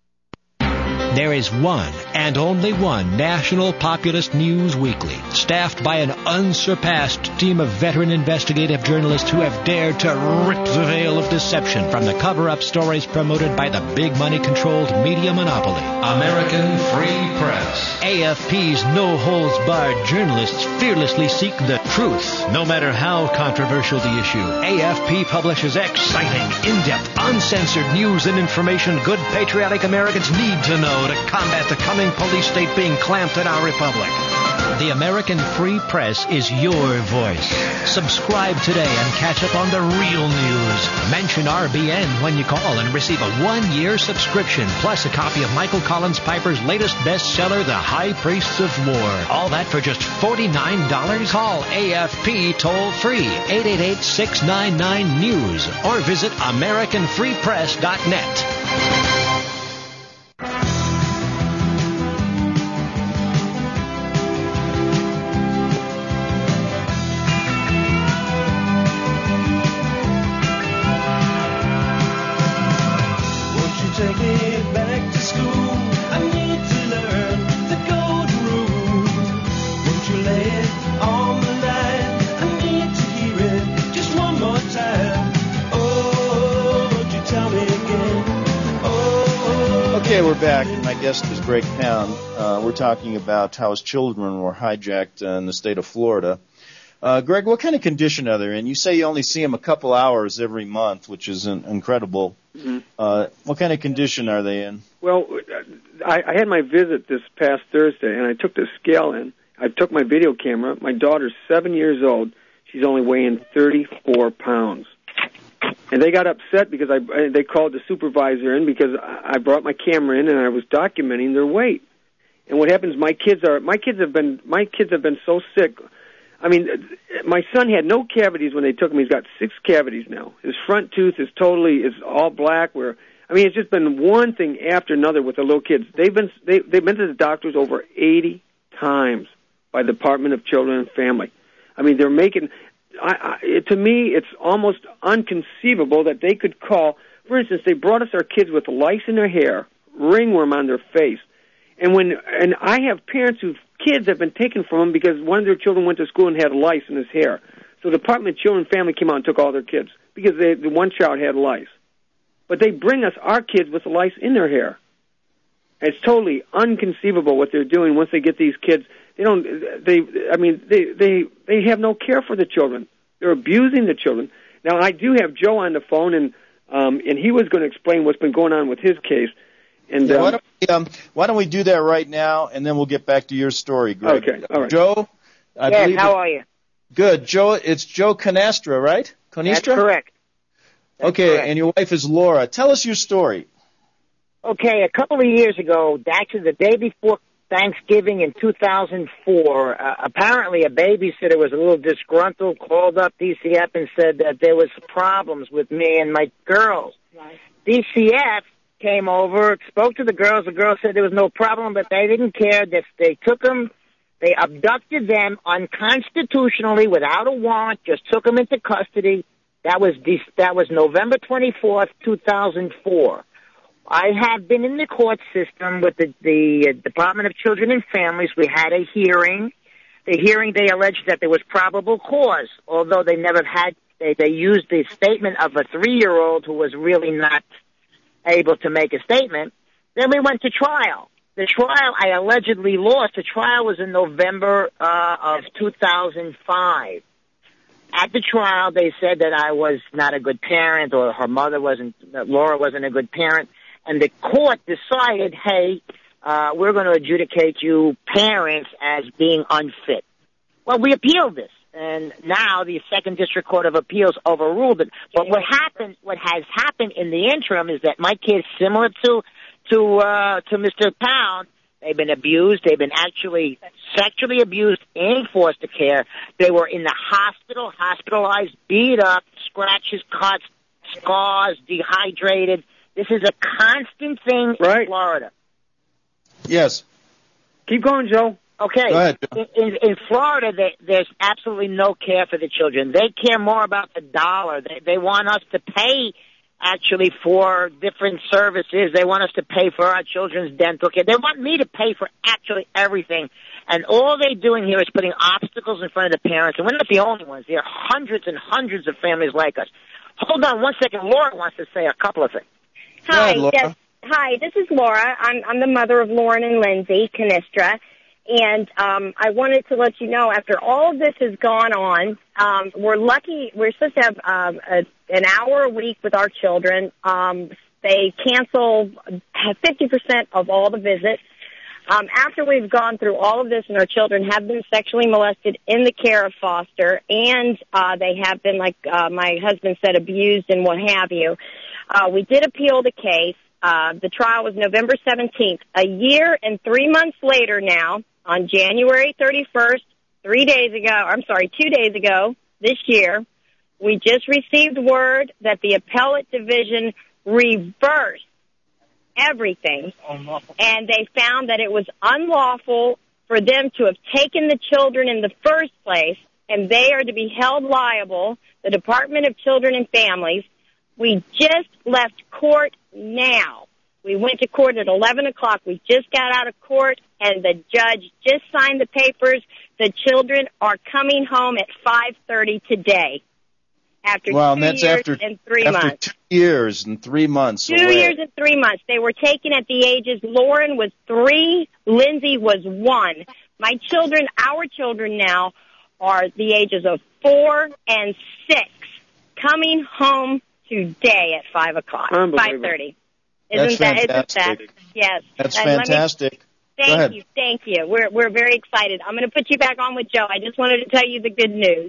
Speaker 5: There is one and only one National Populist News Weekly, staffed by an unsurpassed team of veteran investigative journalists who have dared to rip the veil of deception from the cover-up stories promoted by the big money-controlled media monopoly. American Free Press. A F P's no-holds-barred journalists fearlessly seek the truth, no matter how controversial the issue. A F P publishes exciting, in-depth, uncensored news and information good patriotic Americans need to know to combat the coming police state being clamped in our republic. The American Free Press is your voice. Subscribe today and catch up on the real news. Mention R B N when you call and receive a one-year subscription, plus a copy of Michael Collins Piper's latest bestseller, The High Priests of War. All that for just forty-nine dollars. Call A F P toll-free, eight eight eight, six nine nine, news, or visit american free press dot net.
Speaker 1: Okay, we're back, and my guest is Greg Pound. Uh, we're talking about how his children were hijacked in the state of Florida. Uh, Greg, what kind of condition are they in? You say you only see them a couple hours every month, which is an, incredible. Mm-hmm. Uh, what kind of condition are they in?
Speaker 7: Well, I, I had my visit this past Thursday, and I took the scale in. I took my video camera. My daughter's seven years old. She's only weighing thirty-four pounds. And they got upset because I they called the supervisor in because I brought my camera in and I was documenting their weight. And what happens? My kids are my kids have been my kids have been so sick. I mean, my son had no cavities when they took him. He's got six cavities now. His front tooth is totally is all black. Where I mean, it's just been one thing after another with the little kids. They've been they they've been to the doctors over eighty times by the Department of Children and Family. I mean, they're making. I, I, to me, it's almost inconceivable that they could call. For instance, they brought us our kids with lice in their hair, ringworm on their face, and when and I have parents whose kids have been taken from them because one of their children went to school and had lice in his hair. So the Department of Children and Family came out and took all their kids because they, the one child had lice. But they bring us our kids with lice in their hair. It's totally inconceivable what they're doing once they get these kids. They don't. They. I mean, they. They. They have no care for the children. They're abusing the children. Now, I do have Joe on the phone, and um, and he was going to explain what's been going on with his case. And
Speaker 1: Yeah,
Speaker 7: um,
Speaker 1: why, don't we, um, why don't we do that right now, and then we'll get back to your story, Greg.
Speaker 7: Okay, all right.
Speaker 1: Joe, I
Speaker 12: Yes,
Speaker 1: believe
Speaker 12: how
Speaker 1: it-
Speaker 12: are you?
Speaker 1: good. Joe, it's Joe Canestra, right? Canestra?
Speaker 12: That's correct. That's
Speaker 1: okay,
Speaker 12: correct.
Speaker 1: and your wife is Laura. Tell us your story.
Speaker 12: Okay, a couple of years ago, actually the day before Thanksgiving in two thousand four, uh, apparently a babysitter was a little disgruntled, called up D C F and said that there was problems with me and my girls. Right. D C F came over, spoke to the girls. The girls said there was no problem, but they didn't care. That they took them, they abducted them unconstitutionally without a warrant, just took them into custody. That was de- that was November twenty-fourth, two thousand four. I have been in the court system with the, the Department of Children and Families. We had a hearing. The hearing, they alleged that there was probable cause, although they never had, they, they used the statement of a three-year-old who was really not able to make a statement. Then we went to trial. The trial I allegedly lost. The trial was in November uh, of two thousand five. At the trial, they said that I was not a good parent, or her mother wasn't, that Laura wasn't a good parent. And the court decided, hey, uh, we're going to adjudicate you parents as being unfit. Well, we appealed this, and now the Second District Court of Appeals overruled it. But what happened, what has happened in the interim is that my kids, similar to to uh, to Mister Pound, they've been abused. They've been actually sexually abused in foster care. They were in the hospital, hospitalized, beat up, scratches, cuts, scars, dehydrated. This is a constant thing
Speaker 7: right.
Speaker 12: in Florida.
Speaker 1: Yes.
Speaker 7: Keep going, Joe.
Speaker 12: Okay.
Speaker 1: Go ahead.
Speaker 12: In, in, in Florida, they, there's absolutely no care for the children. They care more about the dollar. They, they want us to pay, actually, for different services. They want us to pay for our children's dental care. They want me to pay for actually everything. And all they're doing here is putting obstacles in front of the parents. And we're not the only ones. There are hundreds and hundreds of families like us. Hold on one second. Laura wants to say a couple of things.
Speaker 13: Hi,
Speaker 1: Laura.
Speaker 13: yes. Hi, this is Laura. I'm, I'm the mother of Lauren and Lindsay Canestra. And um, I wanted to let you know, after all of this has gone on, um, we're lucky. We're supposed to have um, a, an hour a week with our children. Um, they cancel fifty percent of all the visits. Um, after we've gone through all of this and our children have been sexually molested in the care of foster, and uh, they have been, like uh, my husband said, abused and what have you, uh, we did appeal the case. Uh, the trial was November seventeenth. A year and three months later now, on January thirty-first, three days ago, I'm sorry, two days ago this year, we just received word that the appellate division reversed everything, and they found that it was unlawful for them to have taken the children in the first place, and they are to be held liable, the Department of Children and Families. We just left court now. We went to court at eleven o'clock. We just got out of court, and the judge just signed the papers. The children are coming home at five thirty today. After
Speaker 1: Wow,
Speaker 13: two
Speaker 1: and that's
Speaker 13: years
Speaker 1: after,
Speaker 13: and three
Speaker 1: after
Speaker 13: months.
Speaker 1: two years and three months
Speaker 13: Two
Speaker 1: away.
Speaker 13: years and three months. They were taken at the ages, Lauren was three, Lindsay was one. My children, our children now, are the ages of four and six, coming home today at five o'clock, five thirty. Isn't
Speaker 1: That's
Speaker 13: that, isn't
Speaker 1: fantastic.
Speaker 13: that, yes.
Speaker 1: That's
Speaker 13: And let me-
Speaker 1: fantastic. Go
Speaker 13: Thank
Speaker 1: ahead.
Speaker 13: you, thank you. We're we're very excited. I'm going to put you back on with Joe. I just wanted to tell you the good news.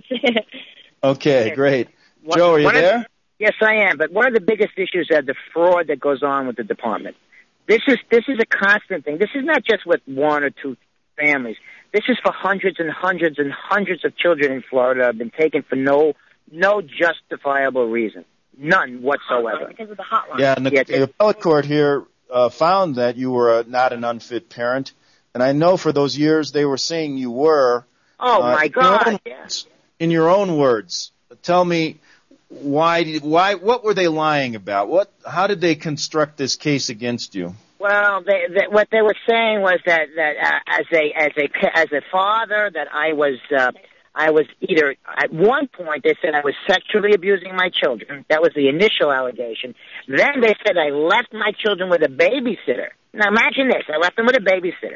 Speaker 1: Okay, great.
Speaker 12: One-
Speaker 1: Joe, are you
Speaker 12: one of the-
Speaker 1: there?
Speaker 12: Yes, I am. But one of the biggest issues is the fraud that goes on with the department. This is this is a constant thing. This is not just with one or two families. This is for hundreds and hundreds and hundreds of children in Florida have been taken for no no justifiable reason, none whatsoever.
Speaker 13: Because of the hotline.
Speaker 1: Yeah, and the,
Speaker 12: Yeah,
Speaker 1: the appellate court here uh, found that you were uh, not an unfit parent, and I know for those years they were saying you were.
Speaker 12: Oh
Speaker 1: uh,
Speaker 12: my
Speaker 1: in your
Speaker 12: God!
Speaker 1: own words- In your own words, tell me why? Did, why? What were they lying about? What? How did they construct this case against you?
Speaker 12: Well, they, they, what they were saying was that that uh, as a as a pa- as a father, that I was uh, I was either at one point they said I was sexually abusing my children. That was the initial allegation. Then they said I left my children with a babysitter. Now imagine this: I left them with a babysitter.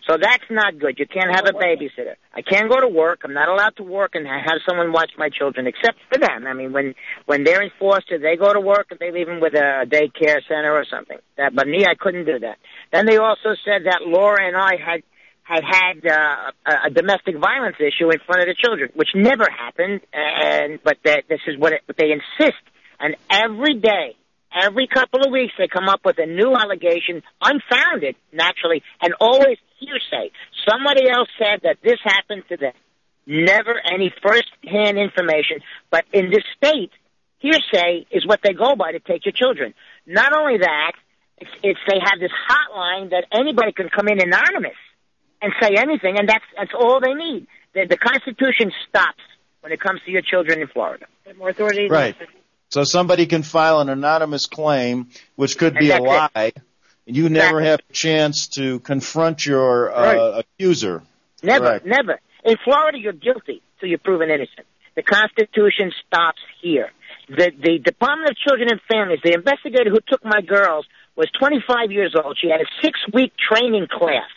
Speaker 12: So that's not good. You can't have a babysitter. I can't go to work. I'm not allowed to work and have someone watch my children, except for them. I mean, when when they're in foster, they go to work and they leave them with a daycare center or something. That, but me, I couldn't do that. Then they also said that Laura and I had had had uh, a, a domestic violence issue in front of the children, which never happened. And but that this is what, it, what they insist. And every day. Every couple of weeks, they come up with a new allegation, unfounded, naturally, and always hearsay. Somebody else said that this happened to them. Never any first-hand information. But in this state, hearsay is what they go by to take your children. Not only that, it's, it's they have this hotline that anybody can come in anonymous and say anything, and that's that's all they need. The, the Constitution stops when it comes to your children in Florida.
Speaker 13: More authority.
Speaker 1: Right. So somebody can file an anonymous claim, which could be a lie, it. and you never exactly. have a chance to confront your uh, right. accuser.
Speaker 12: Never,
Speaker 1: Correct.
Speaker 12: never. In Florida, you're guilty till you're proven innocent. The Constitution stops here. The, the Department of Children and Families, the investigator who took my girls, was twenty-five years old. She had a six-week training class.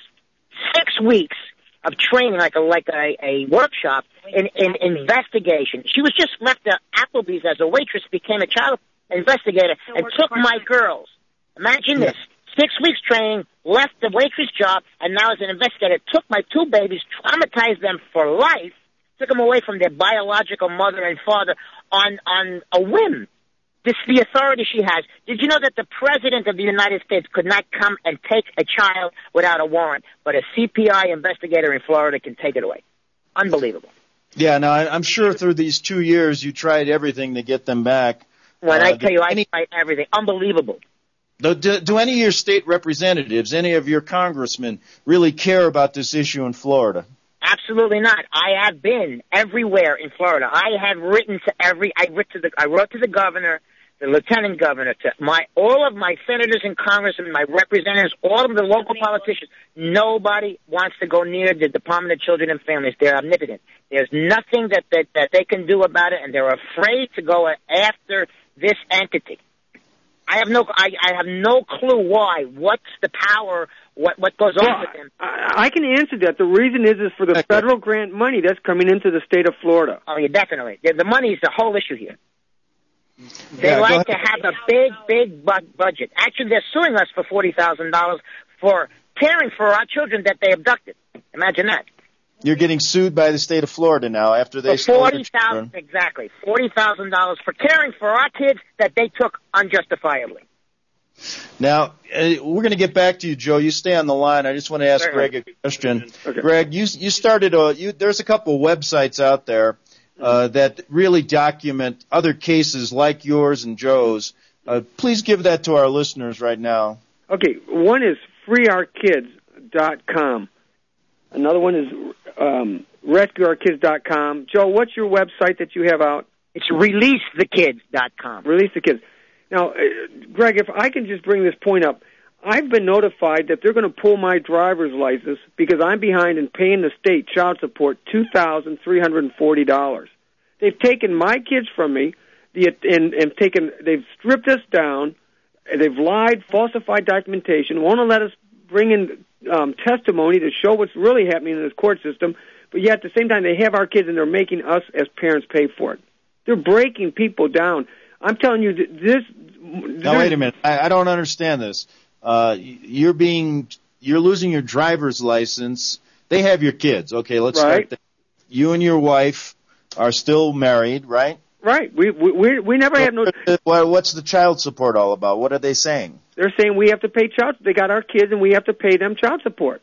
Speaker 12: Six weeks of training, like a like a, a workshop in, in investigation. She was just left at Applebee's as a waitress, became a child investigator, and took my girls. Imagine this. Six weeks training, left the waitress job, and now as an investigator, took my two babies, traumatized them for life, took them away from their biological mother and father on, on a whim. This is the authority she has. Did you know that the President of the United States could not come and take a child without a warrant, but a C P I investigator in Florida can take it away? Unbelievable.
Speaker 1: Yeah, now I'm sure through these two years you tried everything to get them back.
Speaker 12: When
Speaker 1: uh,
Speaker 12: I tell you, I
Speaker 1: any,
Speaker 12: tried everything. Unbelievable.
Speaker 1: Do, do, do any of your state representatives, any of your congressmen, really care about this issue in Florida?
Speaker 12: Absolutely not. I have been everywhere in Florida. I have written to every. I wrote to the. I wrote to the governor, the lieutenant governor, to my all of my senators and congressmen, my representatives, all of the local politicians. Nobody wants to go near the Department of Children and Families. They're omnipotent. There's nothing that that, that they can do about it, and they're afraid to go after this entity. I have no. I, I have no clue why. What's the power? What what goes
Speaker 7: well,
Speaker 12: on with them?
Speaker 7: I, I can answer that. The reason is is for the federal grant money that's coming into the state of Florida.
Speaker 12: Oh, yeah, definitely. The, the money is the whole issue here. They
Speaker 1: Yeah,
Speaker 12: like to have a big, big bu- budget. Actually, they're suing us for forty thousand dollars for caring for our children that they abducted. Imagine that.
Speaker 1: You're getting sued by the state of Florida now after they
Speaker 12: For
Speaker 1: stole
Speaker 12: forty
Speaker 1: your
Speaker 12: thousand,
Speaker 1: children.
Speaker 12: exactly, forty thousand dollars for caring for our kids that they took unjustifiably.
Speaker 1: Now, uh, we're going to get back to you, Joe. You stay on the line. I just want to ask
Speaker 7: Certainly.
Speaker 1: Greg a question.
Speaker 7: Okay.
Speaker 1: Greg, you you started a. You, there's a couple of websites out there uh, that really document other cases like yours and Joe's. Uh, please give that to our listeners right now.
Speaker 7: Okay, one is free our kids dot com. Another one is um, rescue our kids dot com. Joe, what's your website that you have out?
Speaker 12: It's release the kids dot com.
Speaker 7: Release the Kids. Now, uh, Greg, if I can just bring this point up, I've been notified that they're going to pull my driver's license because I'm behind in paying the state child support two thousand three hundred forty dollars. They've taken my kids from me, the, and, and taken, they've stripped us down, they've lied, falsified documentation, won't let us bring in um, testimony to show what's really happening in this court system, but yet at the same time they have our kids and they're making us as parents pay for it. They're breaking people down. I'm telling you, this.
Speaker 1: Now wait a minute. I, I don't understand this. Uh, you're being, you're losing your driver's license. They have your kids. Okay, let's
Speaker 7: right.
Speaker 1: start there. You and your wife are still married, right?
Speaker 7: Right. We we we never had no.
Speaker 1: Well, what's the child support all about? What are they saying?
Speaker 7: They're saying we have to pay child. They got our kids, and we have to pay them child support.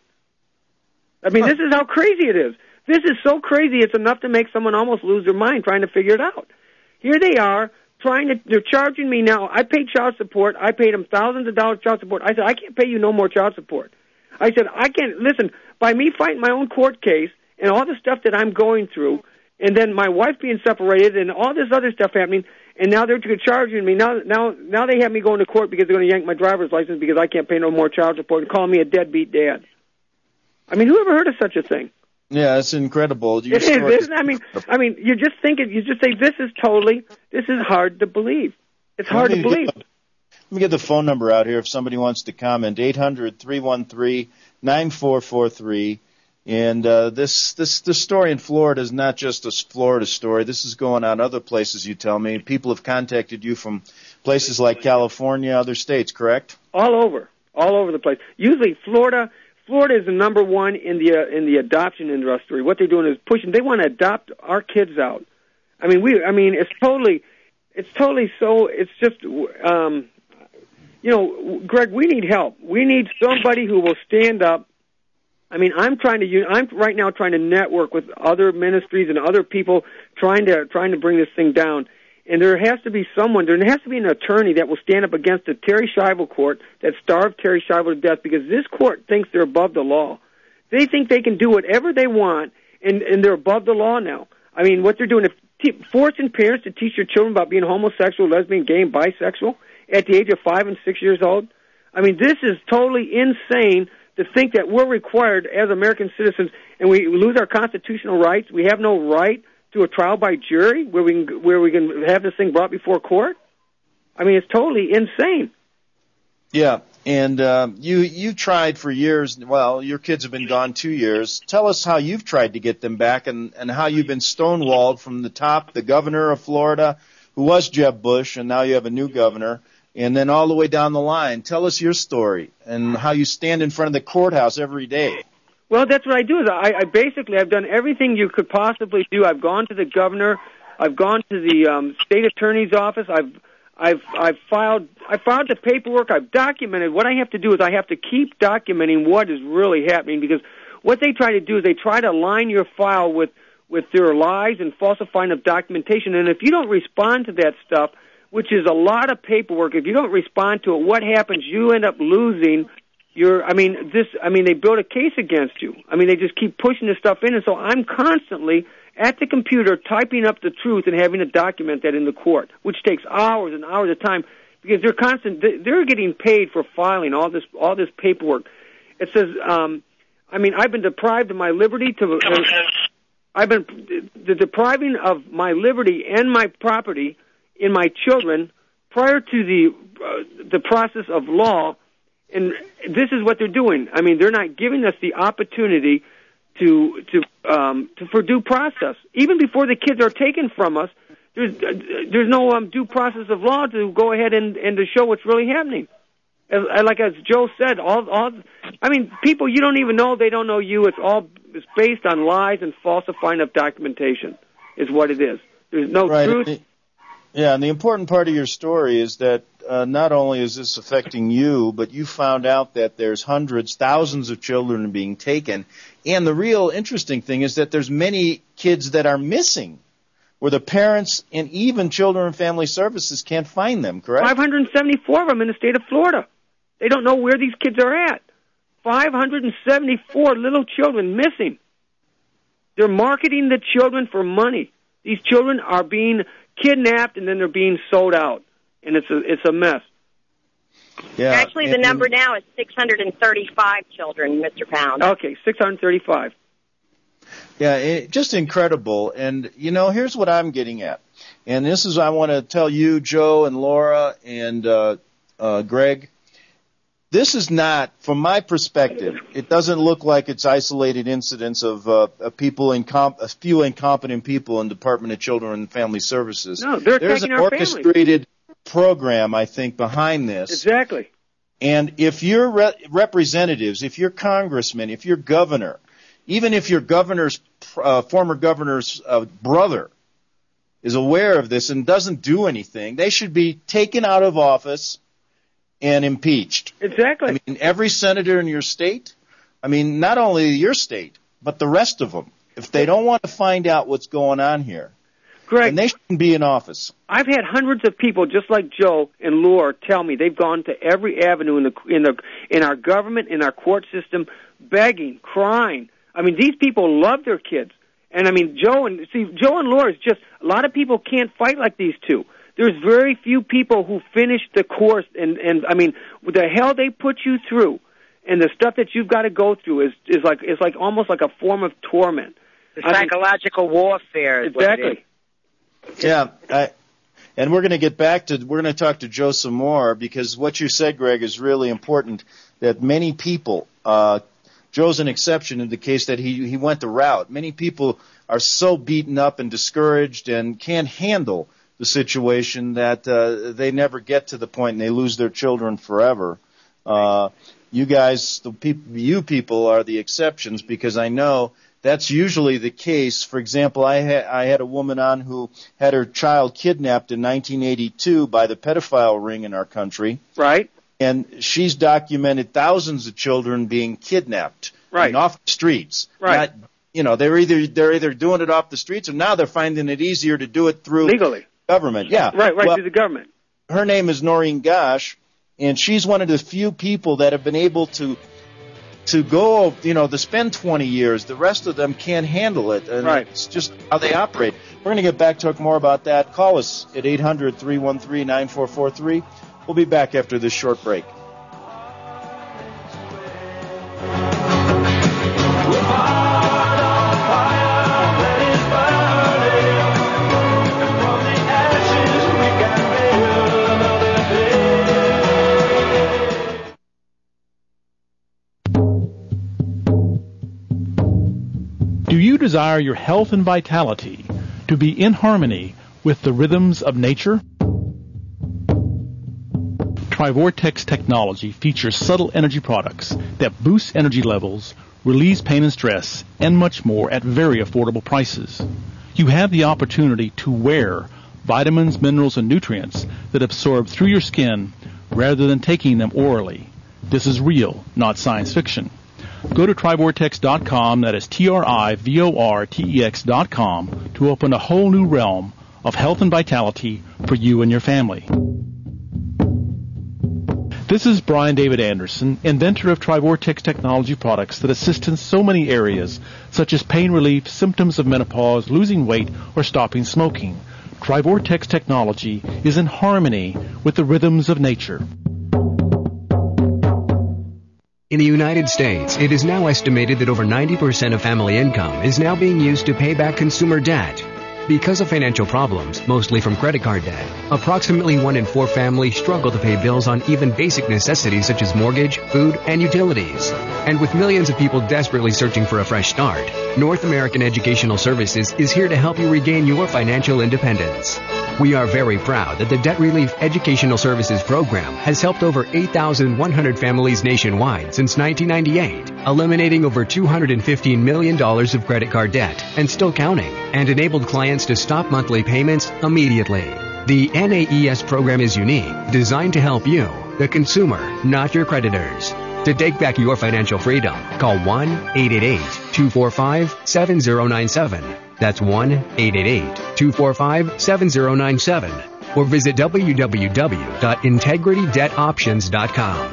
Speaker 7: I mean, this is how crazy it is. This is so crazy. It's enough to make someone almost lose their mind trying to figure it out. Here they are. Trying to, they're charging me now. I paid child support. I paid them thousands of dollars child support. I said, I can't pay you no more child support. I said, I can't, listen, by me fighting my own court case and all the stuff that I'm going through, and then my wife being separated and all this other stuff happening, and now they're charging me. Now, now, now they have me going to court because they're going to yank my driver's license because I can't pay no more child support and call me a deadbeat dad. I mean, who ever heard of such a thing?
Speaker 1: Yeah, it's incredible.
Speaker 7: It is, isn't it? I mean, I mean, you just think it. You just say this is totally. This is hard to believe. It's hard to believe.
Speaker 1: Let me get the phone number out here if somebody wants to comment. eight hundred, three one three, nine four four three. And uh, this this this story in Florida is not just a Florida story. This is going on other places, you tell me. People have contacted you from places like California, other states, correct?
Speaker 7: All over, all over the place. Usually Florida Florida is the number one in the uh, in the adoption industry. What they're doing is pushing. They want to adopt our kids out. I mean, we. I mean, it's totally, it's totally so. It's just, um, you know, Greg, we need help. We need somebody who will stand up. I mean, I'm trying to. I'm right now trying to network with other ministries and other people trying to trying to bring this thing down. And there has to be someone. There has to be an attorney that will stand up against the Terry Schiavo court that starved Terry Schiavo to death, because this court thinks they're above the law. They think they can do whatever they want, and and they're above the law now. I mean, what they're doing, if t- forcing parents to teach their children about being homosexual, lesbian, gay, and bisexual at the age of five and six years old. I mean, this is totally insane. To think that we're required as American citizens, and we lose our constitutional rights. We have no right to a trial by jury where we can, where we can have this thing brought before court. I mean, it's totally insane.
Speaker 1: Yeah, and uh, you you tried for years. Well, your kids have been gone two years. Tell us how you've tried to get them back, and, and how you've been stonewalled from the top, the governor of Florida, who was Jeb Bush, and now you have a new governor. And then all the way down the line, tell us your story and how you stand in front of the courthouse every day.
Speaker 7: Well, that's what I do. Is I, I basically I've done everything you could possibly do. I've gone to the governor, I've gone to the um, state attorney's office. I've I've I've filed I filed the paperwork. I've documented. What I have to do is I have to keep documenting what is really happening, because what they try to do is they try to line your file with with their lies and falsifying of documentation. And if you don't respond to that stuff, which is a lot of paperwork, if you don't respond to it, what happens? You end up losing your, I mean, this, I mean, they build a case against you. I mean, they just keep pushing this stuff in, and so I'm constantly at the computer typing up the truth and having to document that in the court, which takes hours and hours of time, because they're constant, they're getting paid for filing all this, all this paperwork. It says, um, I mean, I've been deprived of my liberty to, uh, I've been, the depriving of my liberty and my property in my children prior to the uh, the process of law, and this is what they're doing. I mean, they're not giving us the opportunity to to um, to for due process. Even before the kids are taken from us, there's uh, there's no um, due process of law to go ahead and, and to show what's really happening. As, like as Joe said, all all I mean, people you don't even know, they don't know you. It's all it's based on lies and falsifying of documentation, is what it is. There's no
Speaker 1: right.
Speaker 7: truth.
Speaker 1: Yeah, and the important part of your story is that uh, not only is this affecting you, but you found out that there's hundreds, thousands of children being taken. And the real interesting thing is that there's many kids that are missing, where the parents and even Children and Family Services can't find them, correct?
Speaker 7: five hundred seventy-four of them in the state of Florida. They don't know where these kids are at. five hundred seventy-four little children missing. They're marketing the children for money. These children are being kidnapped, and then they're being sold out, and it's a it's a mess.
Speaker 1: Yeah.
Speaker 13: Actually, the
Speaker 1: and,
Speaker 13: number now is six hundred thirty-five children, Mister Pound.
Speaker 7: Okay, six hundred thirty-five.
Speaker 1: Yeah, it, just incredible. And, you know, here's what I'm getting at. And this is, I want to tell you, Joe and Laura and uh, uh, Greg, this is not, from my perspective, it doesn't look like it's isolated incidents of, uh, of people, incom- a few incompetent people in Department of Children and Family Services.
Speaker 7: No, they're
Speaker 1: There's
Speaker 7: taking
Speaker 1: an
Speaker 7: our
Speaker 1: orchestrated families. program, I think, behind this.
Speaker 7: Exactly.
Speaker 1: And if your re- representatives, if your congressman, if your governor, even if your governor's, uh, former governor's uh, brother is aware of this and doesn't do anything, they should be taken out of office and impeached.
Speaker 7: Exactly.
Speaker 1: I mean, every senator in your state, I mean, not only your state, but the rest of them, if they don't want to find out what's going on here,
Speaker 7: Greg,
Speaker 1: then they shouldn't be in office.
Speaker 7: I've had hundreds of people just like Joe and Laura tell me they've gone to every avenue in the in the in our government, in our court system, begging, crying. I mean, these people love their kids. And I mean, Joe and see, Joe and Laura is just, a lot of people can't fight like these two. There's very few people who finish the course, and, and I mean, the hell they put you through, and the stuff that you've got to go through is is like is like almost like a form of torment.
Speaker 12: The psychological I mean, warfare. Is
Speaker 7: exactly.
Speaker 1: Yeah, I, And we're going to get back to, we're going to talk to Joe some more, because what you said, Greg, is really important, that many people, uh, Joe's an exception in the case that he, he went the route. Many people are so beaten up and discouraged and can't handle the situation that uh, they never get to the point and they lose their children forever. Uh, you guys, the people, you people are the exceptions, because I know that's usually the case. For example, I had, I had a woman on who had her child kidnapped in nineteen eighty-two by the pedophile ring in our country.
Speaker 7: Right.
Speaker 1: And she's documented thousands of children being kidnapped.
Speaker 7: Right.
Speaker 1: And off the streets.
Speaker 7: Right.
Speaker 1: Not, you know, they're either, they're either doing it off the streets, or now they're finding it easier to do it through
Speaker 7: legally.
Speaker 1: Government. Yeah.
Speaker 7: Right, right,
Speaker 1: well,
Speaker 7: through the government.
Speaker 1: Her name is Noreen Gosh, and she's one of the few people that have been able to to go, you know, to spend twenty years. The rest of them can't handle it. And
Speaker 7: right.
Speaker 1: It's just how they operate. We're going to get back to talk more about that. Call us at eight hundred, three one three, nine four four three. We'll be back after this short break.
Speaker 8: Do you desire your health and vitality to be in harmony with the rhythms of nature? Trivortex technology features subtle energy products that boost energy levels, release pain and stress, and much more at very affordable prices. You have the opportunity to wear vitamins, minerals, and nutrients that absorb through your skin rather than taking them orally. This is real, not science fiction. Go to Trivortex dot com, that is T R I V O R T E X dot com, to open a whole new realm of health and vitality for you and your family. This is Brian David Anderson, inventor of Trivortex technology products that assist in so many areas, such as pain relief, symptoms of menopause, losing weight, or stopping smoking. Trivortex technology is in harmony with the rhythms of nature.
Speaker 3: In the United States, it is now estimated that over ninety percent of family income is now being used to pay back consumer debt. Because of financial problems, mostly from credit card debt, approximately one in four families struggle to pay bills on even basic necessities such as mortgage, food, and utilities. And with millions of people desperately searching for a fresh start, North American Educational Services is here to help you regain your financial independence. We are very proud that the Debt Relief Educational Services Program has helped over eight thousand one hundred families nationwide since nineteen ninety-eight, eliminating over two hundred fifteen million dollars of credit card debt and still counting, and enabled clients to stop monthly payments immediately. The N A E S program is unique, designed to help you, the consumer, not your creditors. To take back your financial freedom, call one eight eight eight, two four five, seven zero nine seven. That's one eight eight eight, two four five, seven zero nine seven. Or visit w w w dot integrity debt options dot com.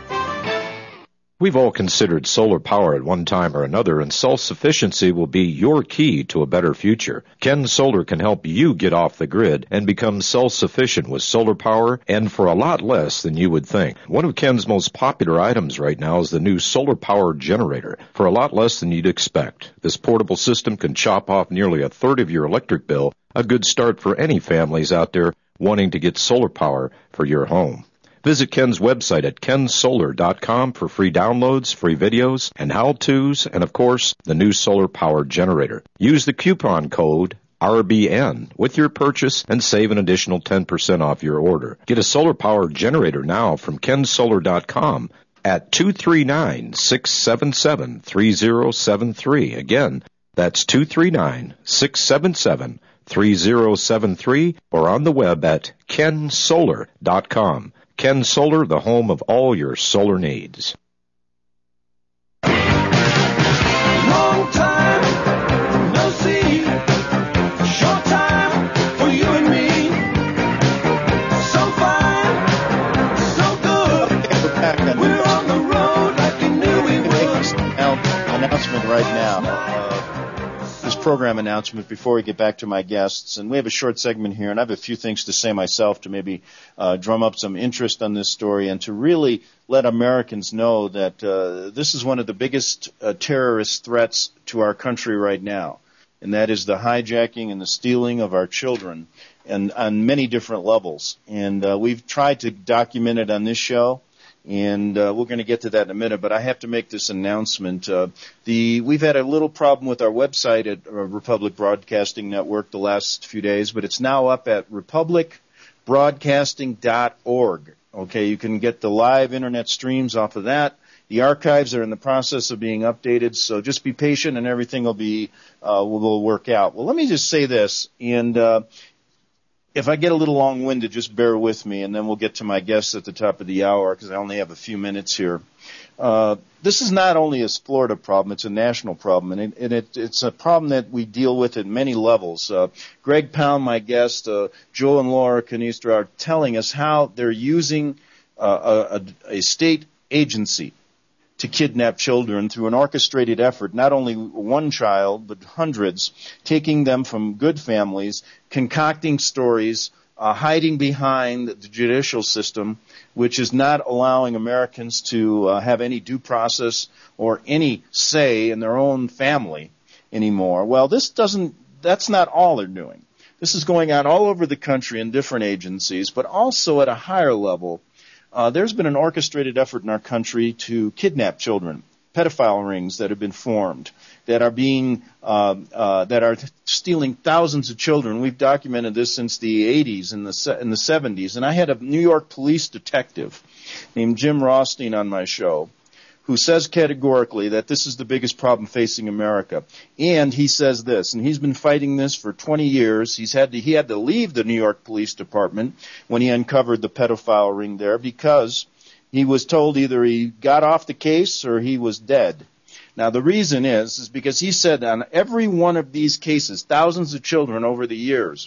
Speaker 14: We've all considered solar power at one time or another, and self-sufficiency will be your key to a better future. Ken Solar can help you get off the grid and become self-sufficient with solar power, and for a lot less than you would think. One of Ken's most popular items right now is the new solar power generator, for a lot less than you'd expect. This portable system can chop off nearly a third of your electric bill, a good start for any families out there wanting to get solar power for your home. Visit Ken's website at ken solar dot com for free downloads, free videos, and how-tos, and of course, the new solar power generator. Use the coupon code R B N with your purchase and save an additional ten percent off your order. Get a solar power generator now from ken solar dot com at two three nine, six seven seven, three zero seven three. Again, that's two three nine, six seven seven, three zero seven three, or on the web at ken solar dot com. Ken Solar, the home of all your solar needs.
Speaker 2: Long time, no see. Short time for you and me. So fine, so good. We're on the road like you knew we would.
Speaker 1: Announcement right now. Uh, this program announcement before we get back to my guests. And we have a short segment here, and I have a few things to say myself to maybe uh, drum up some interest on this story and to really let Americans know that uh, this is one of the biggest uh, terrorist threats to our country right now, and that is the hijacking and the stealing of our children. and on many different levels. And uh, we've tried to document it on this show, and uh, we're going to get to that in a minute. But I have to make this announcement. Uh, the we've had a little problem with our website at uh, Republic Broadcasting Network the last few days, but it's now up at republic broadcasting dot org. Okay, you can get the live internet streams off of that. The archives are in the process of being updated, so just be patient and everything will be uh, will, will work out. Well, let me just say this, and uh, if I get a little long-winded, just bear with me, and then we'll get to my guests at the top of the hour because I only have a few minutes here. Uh, this is not only a Florida problem, it's a national problem, and, it, and it, it's a problem that we deal with at many levels. Uh, Greg Pound, my guest, uh, Joe and Laura Canistra are telling us how they're using uh, a, a state agency to kidnap children through an orchestrated effort, not only one child, but hundreds, taking them from good families, concocting stories, uh, hiding behind the judicial system, which is not allowing Americans to uh, have any due process or any say in their own family anymore. Well, this doesn't, that's not all they're doing. This is going on all over the country in different agencies, but also at a higher level. Uh, there's been an orchestrated effort in our country to kidnap children, pedophile rings that have been formed, that are being, uh, uh, that are stealing thousands of children. We've documented this since the eighties and the in the seventies. And I had a New York police detective named Jim Rothstein on my show, who says categorically that this is the biggest problem facing America. And he says this, and he's been fighting this for twenty years. He's had to, he had to leave the New York Police Department when he uncovered the pedophile ring there because he was told either he got off the case or he was dead. Now, the reason is, is because he said on every one of these cases, thousands of children over the years,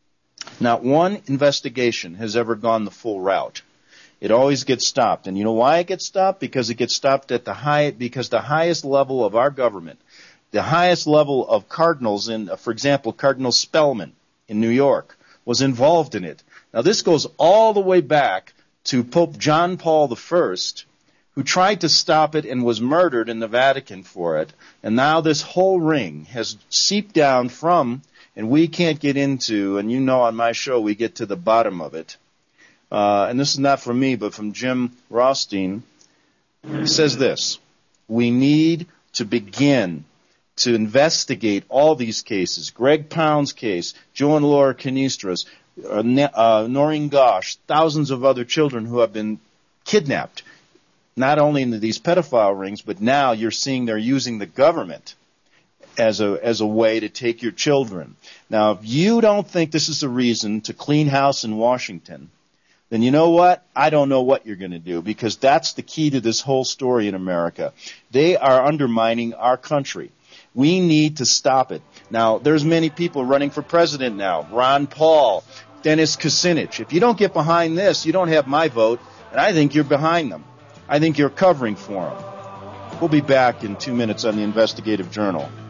Speaker 1: not one investigation has ever gone the full route. It always gets stopped. And you know why it gets stopped? Because it gets stopped at the high, because the highest level of our government, the highest level of cardinals in, uh, for example, Cardinal Spellman in New York was involved in it. Now this goes all the way back to Pope John Paul the First, who tried to stop it and was murdered in the Vatican for it. And now this whole ring has seeped down from, and we can't get into, and you know on my show we get to the bottom of it. Uh, and this is not from me, but from Jim Rothstein. He says this: we need to begin to investigate all these cases. Greg Pound's case, Joe and Laura Canistra's, uh, uh, Noreen Gosh, thousands of other children who have been kidnapped, not only in these pedophile rings, but now you're seeing they're using the government as a as a way to take your children. Now, if you don't think this is a reason to clean house in Washington, then you know what? I don't know what you're going to do, because that's the key to this whole story in America. They are undermining our country. We need to stop it. Now, there's many people running for president now. Ron Paul, Dennis Kucinich. If you don't get behind this, you don't have my vote, and I think you're behind them. I think you're covering for them. We'll be back in two minutes on the Investigative Journal.